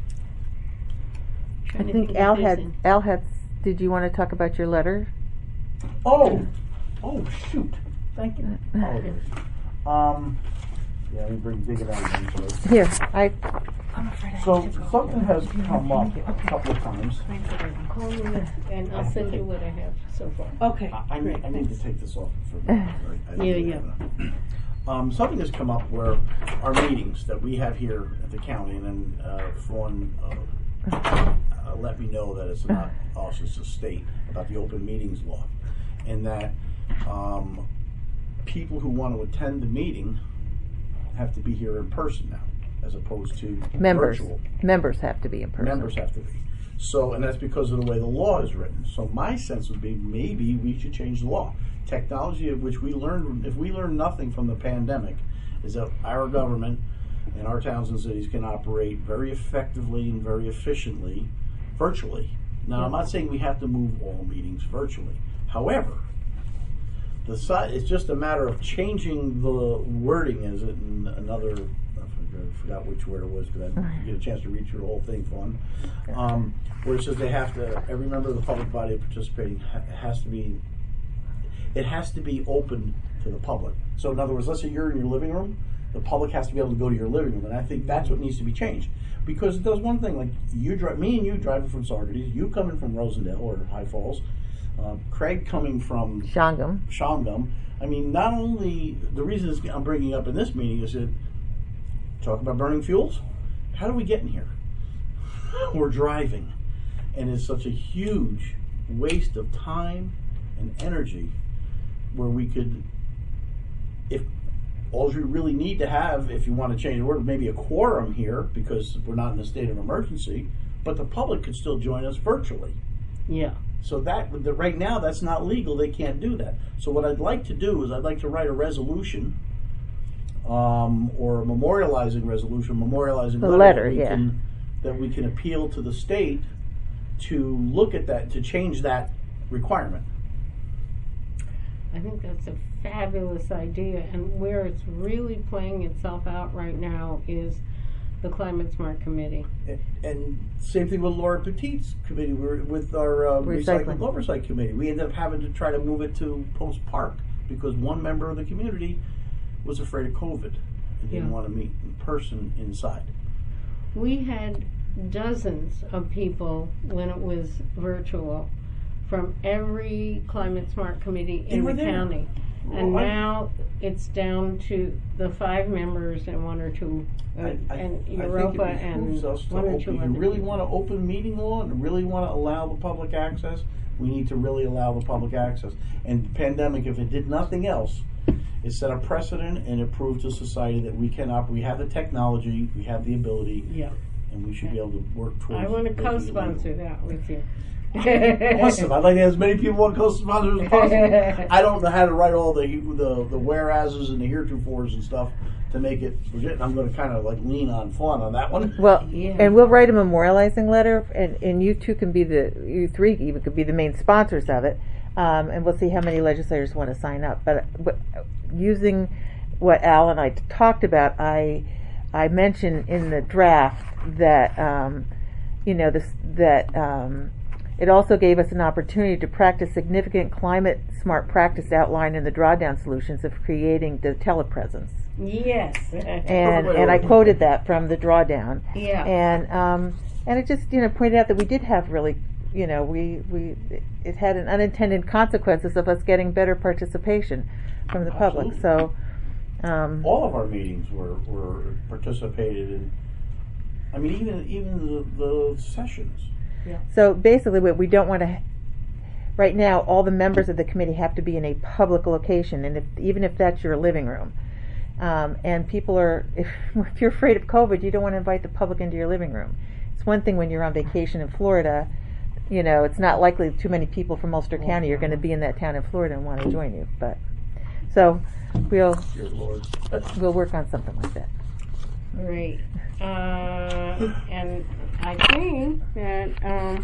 I think Al had, Al had, did you want to talk about your letter? Oh, oh shoot! Thank you. Apologies. Um, yeah, let me bring dig it out again. So, Here, I, so something has come up a couple of times. Call me and I'll send you what I have so far. Okay. I, I need, I need to take this off for a minute. Right? I Yeah, don't yeah. have a- Um, something has come up where our meetings that we have here at the county, and then uh, Fawn uh, uh, let me know that it's not also it's a state about the open meetings law, and that um, people who want to attend the meeting have to be here in person now, as opposed to members, virtual. members have to be in person. Members have to be. So, and that's because of the way the law is written. So my sense would be maybe we should change the law. Technology, of which we learned, if we learn nothing from the pandemic, is that our government and our towns and cities can operate very effectively and very efficiently virtually. Now, I'm not saying we have to move all meetings virtually. However, the si- it's just a matter of changing the wording, is it, in another, I forgot which word it was, because I didn't get a chance to read through the whole thing, Fawn. Um, where it says they have to, every member of the public body participating ha- has to be, it has to be open to the public. So in other words, let's say you're in your living room, the public has to be able to go to your living room, and I think that's what needs to be changed. Because it does one thing, like you drive, me and you driving from Saugerties, you coming from Rosendale or High Falls, uh, Craig coming from Shongum. Shongum. I mean, not only, the reason is I'm bringing up in this meeting is that, talk about burning fuels, how do we get in here? We're driving, and it's such a huge waste of time and energy where we could, if all you really need to have, if you want to change the word, maybe a quorum here because we're not in a state of emergency, but the public could still join us virtually. Yeah. So that, the, right now, that's not legal. They can't do that. So what I'd like to do is I'd like to write a resolution, um, or a memorializing resolution, memorializing The letter, letter, that we yeah. can, that we can appeal to the state to look at that, to change that requirement. I think that's a fabulous idea, and where it's really playing itself out right now is the Climate Smart Committee. And, and same thing with Laura Petit's committee, we're, with our uh, Recycling. recycling oversight committee. We ended up having to try to move it to Post Park because one member of the community was afraid of COVID and didn't Yeah. want to meet in person inside. We had dozens of people when it was virtual from every Climate Smart Committee They in were the there. county. And Well, I- now it's down to the five members and one or two, uh, I, I, and I think Europa it and behooves us to one or open, two if you other really people. want to open meeting law and really want to allow the public access, we need to really allow the public access. And the pandemic, if it did nothing else, it set a precedent and it proved to society that we can operate. We have the technology, we have the ability, Yeah. and we should be able to work towards. I want to making it legal. co-sponsor that with you. Awesome! I'd like to have as many people on co-sponsors as possible. I don't know how to write all the the, the whereases and the heretofores and stuff to make it legit. And I'm going to kind of like lean on Fawn on that one. Well, Yeah. and we'll write a memorializing letter, and, and you two can be the, you three even could be the main sponsors of it, um, and we'll see how many legislators want to sign up. But, but using what Al and I talked about, I I mentioned in the draft that um, you know this that. Um, It also gave us an opportunity to practice significant climate smart practice outlined in the drawdown solutions of creating the telepresence. Yes. And and I quoted that from the drawdown. Yeah. And um and it just, you know, pointed out that we did have really, you know, we we it had an unintended consequences of us getting better participation from the public. So um All of our meetings were, were participated in. I mean, even even the, the sessions. So basically, what we don't want to, right now, all the members of the committee have to be in a public location, and if, even if that's your living room. Um, and people are, if, if you're afraid of COVID, you don't want to invite the public into your living room. It's one thing when you're on vacation in Florida, you know, it's not likely too many people from Ulster County are going to be in that town in Florida and want to join you. But so we'll Dear Lord. we'll work on something like that. Great. Uh, and I think that um,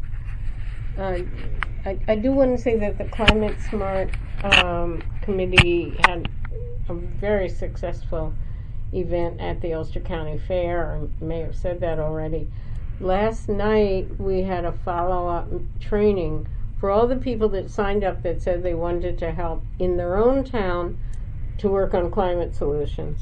uh, I, I do want to say that the Climate Smart um, Committee had a very successful event at the Ulster County Fair. I may have said that already. Last night we had a follow-up training for all the people that signed up that said they wanted to help in their own town to work on climate solutions.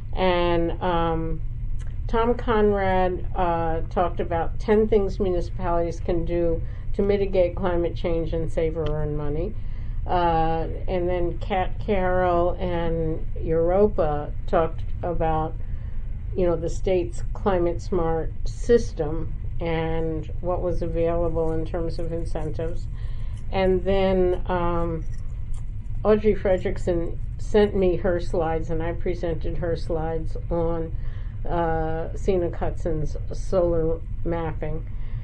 And um, Tom Conrad uh, talked about ten things municipalities can do to mitigate climate change and save or earn money. Uh, and then Kat Carroll and Europa talked about, you know, the state's climate smart system and what was available in terms of incentives. And then um, Audrey Fredrickson sent me her slides, and I presented her slides on uh, Sina Cutson's solar mapping.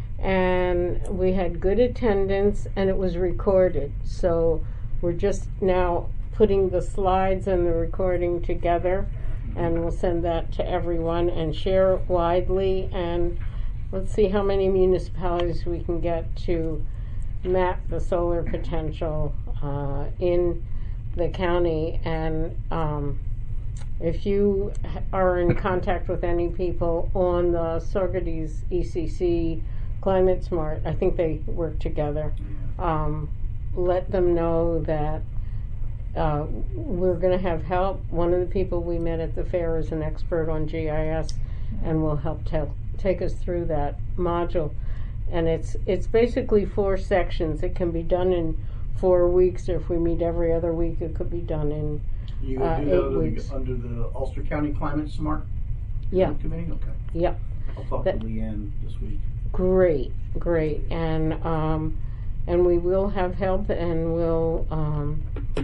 And we had good attendance, and it was recorded. So we're just now putting the slides and the recording together, and we'll send that to everyone and share it widely. And let's see how many municipalities we can get to map the solar potential uh, in the county. And um, if you are in contact with any people on the Saugerties E C C Climate Smart, I think they work together. Um, let them know that uh, we're going to have help. One of the people we met at the fair is an expert on G I S and will help tell, take us through that module. And it's it's basically four sections. It can be done in four weeks, or if we meet every other week, it could be done in You uh, gonna do eight that weeks. under the Ulster County Climate Smart Yeah, Committee? Okay. yeah. I'll talk That- to Leanne this week. Great, great, and um, and we will have help, and we'll um,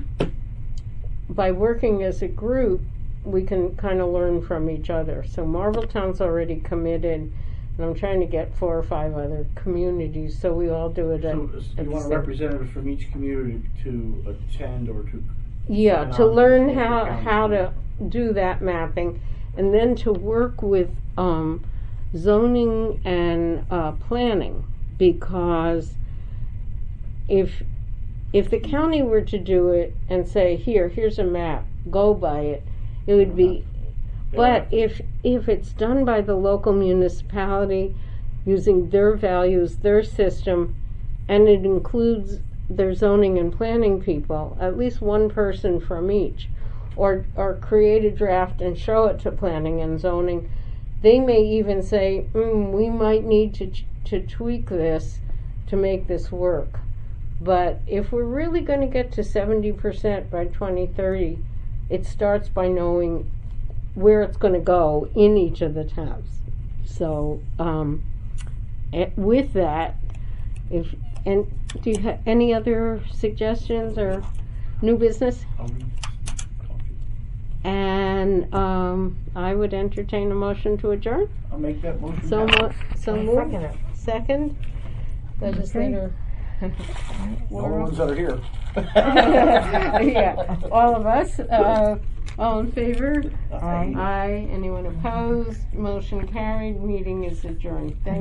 by working as a group, we can kind of learn from each other. So Marbletown's already committed, and I'm trying to get four or five other communities, so we all do it. So, at, s- at you want a the same- representative from each community to attend or to? Yeah, sign to on the learn Ulster how County how to Committee? do that mapping, and then to work with um, zoning and uh, planning, because if if the county were to do it and say, here, here's a map, go by it, it would be. But if if it's done by the local municipality using their values, their system, and it includes their zoning and planning people, at least one person from each, or or create a draft and show it to planning and zoning, they may even say, mm, we might need to to tweak this to make this work. But if we're really going to get to seventy percent by twenty thirty, it starts by knowing where it's going to go in each of the towns. So um, eh, with that, if and do you have any other suggestions or new business? I'll read- And um, I would entertain a motion to adjourn. I'll make that motion. So happen. mo- so I moved. second it. Second. Legislator. The only ones that are here. Yeah, all of us. Uh, all in favor? Aye. Aye. Anyone opposed? Motion carried. Meeting is adjourned. Thank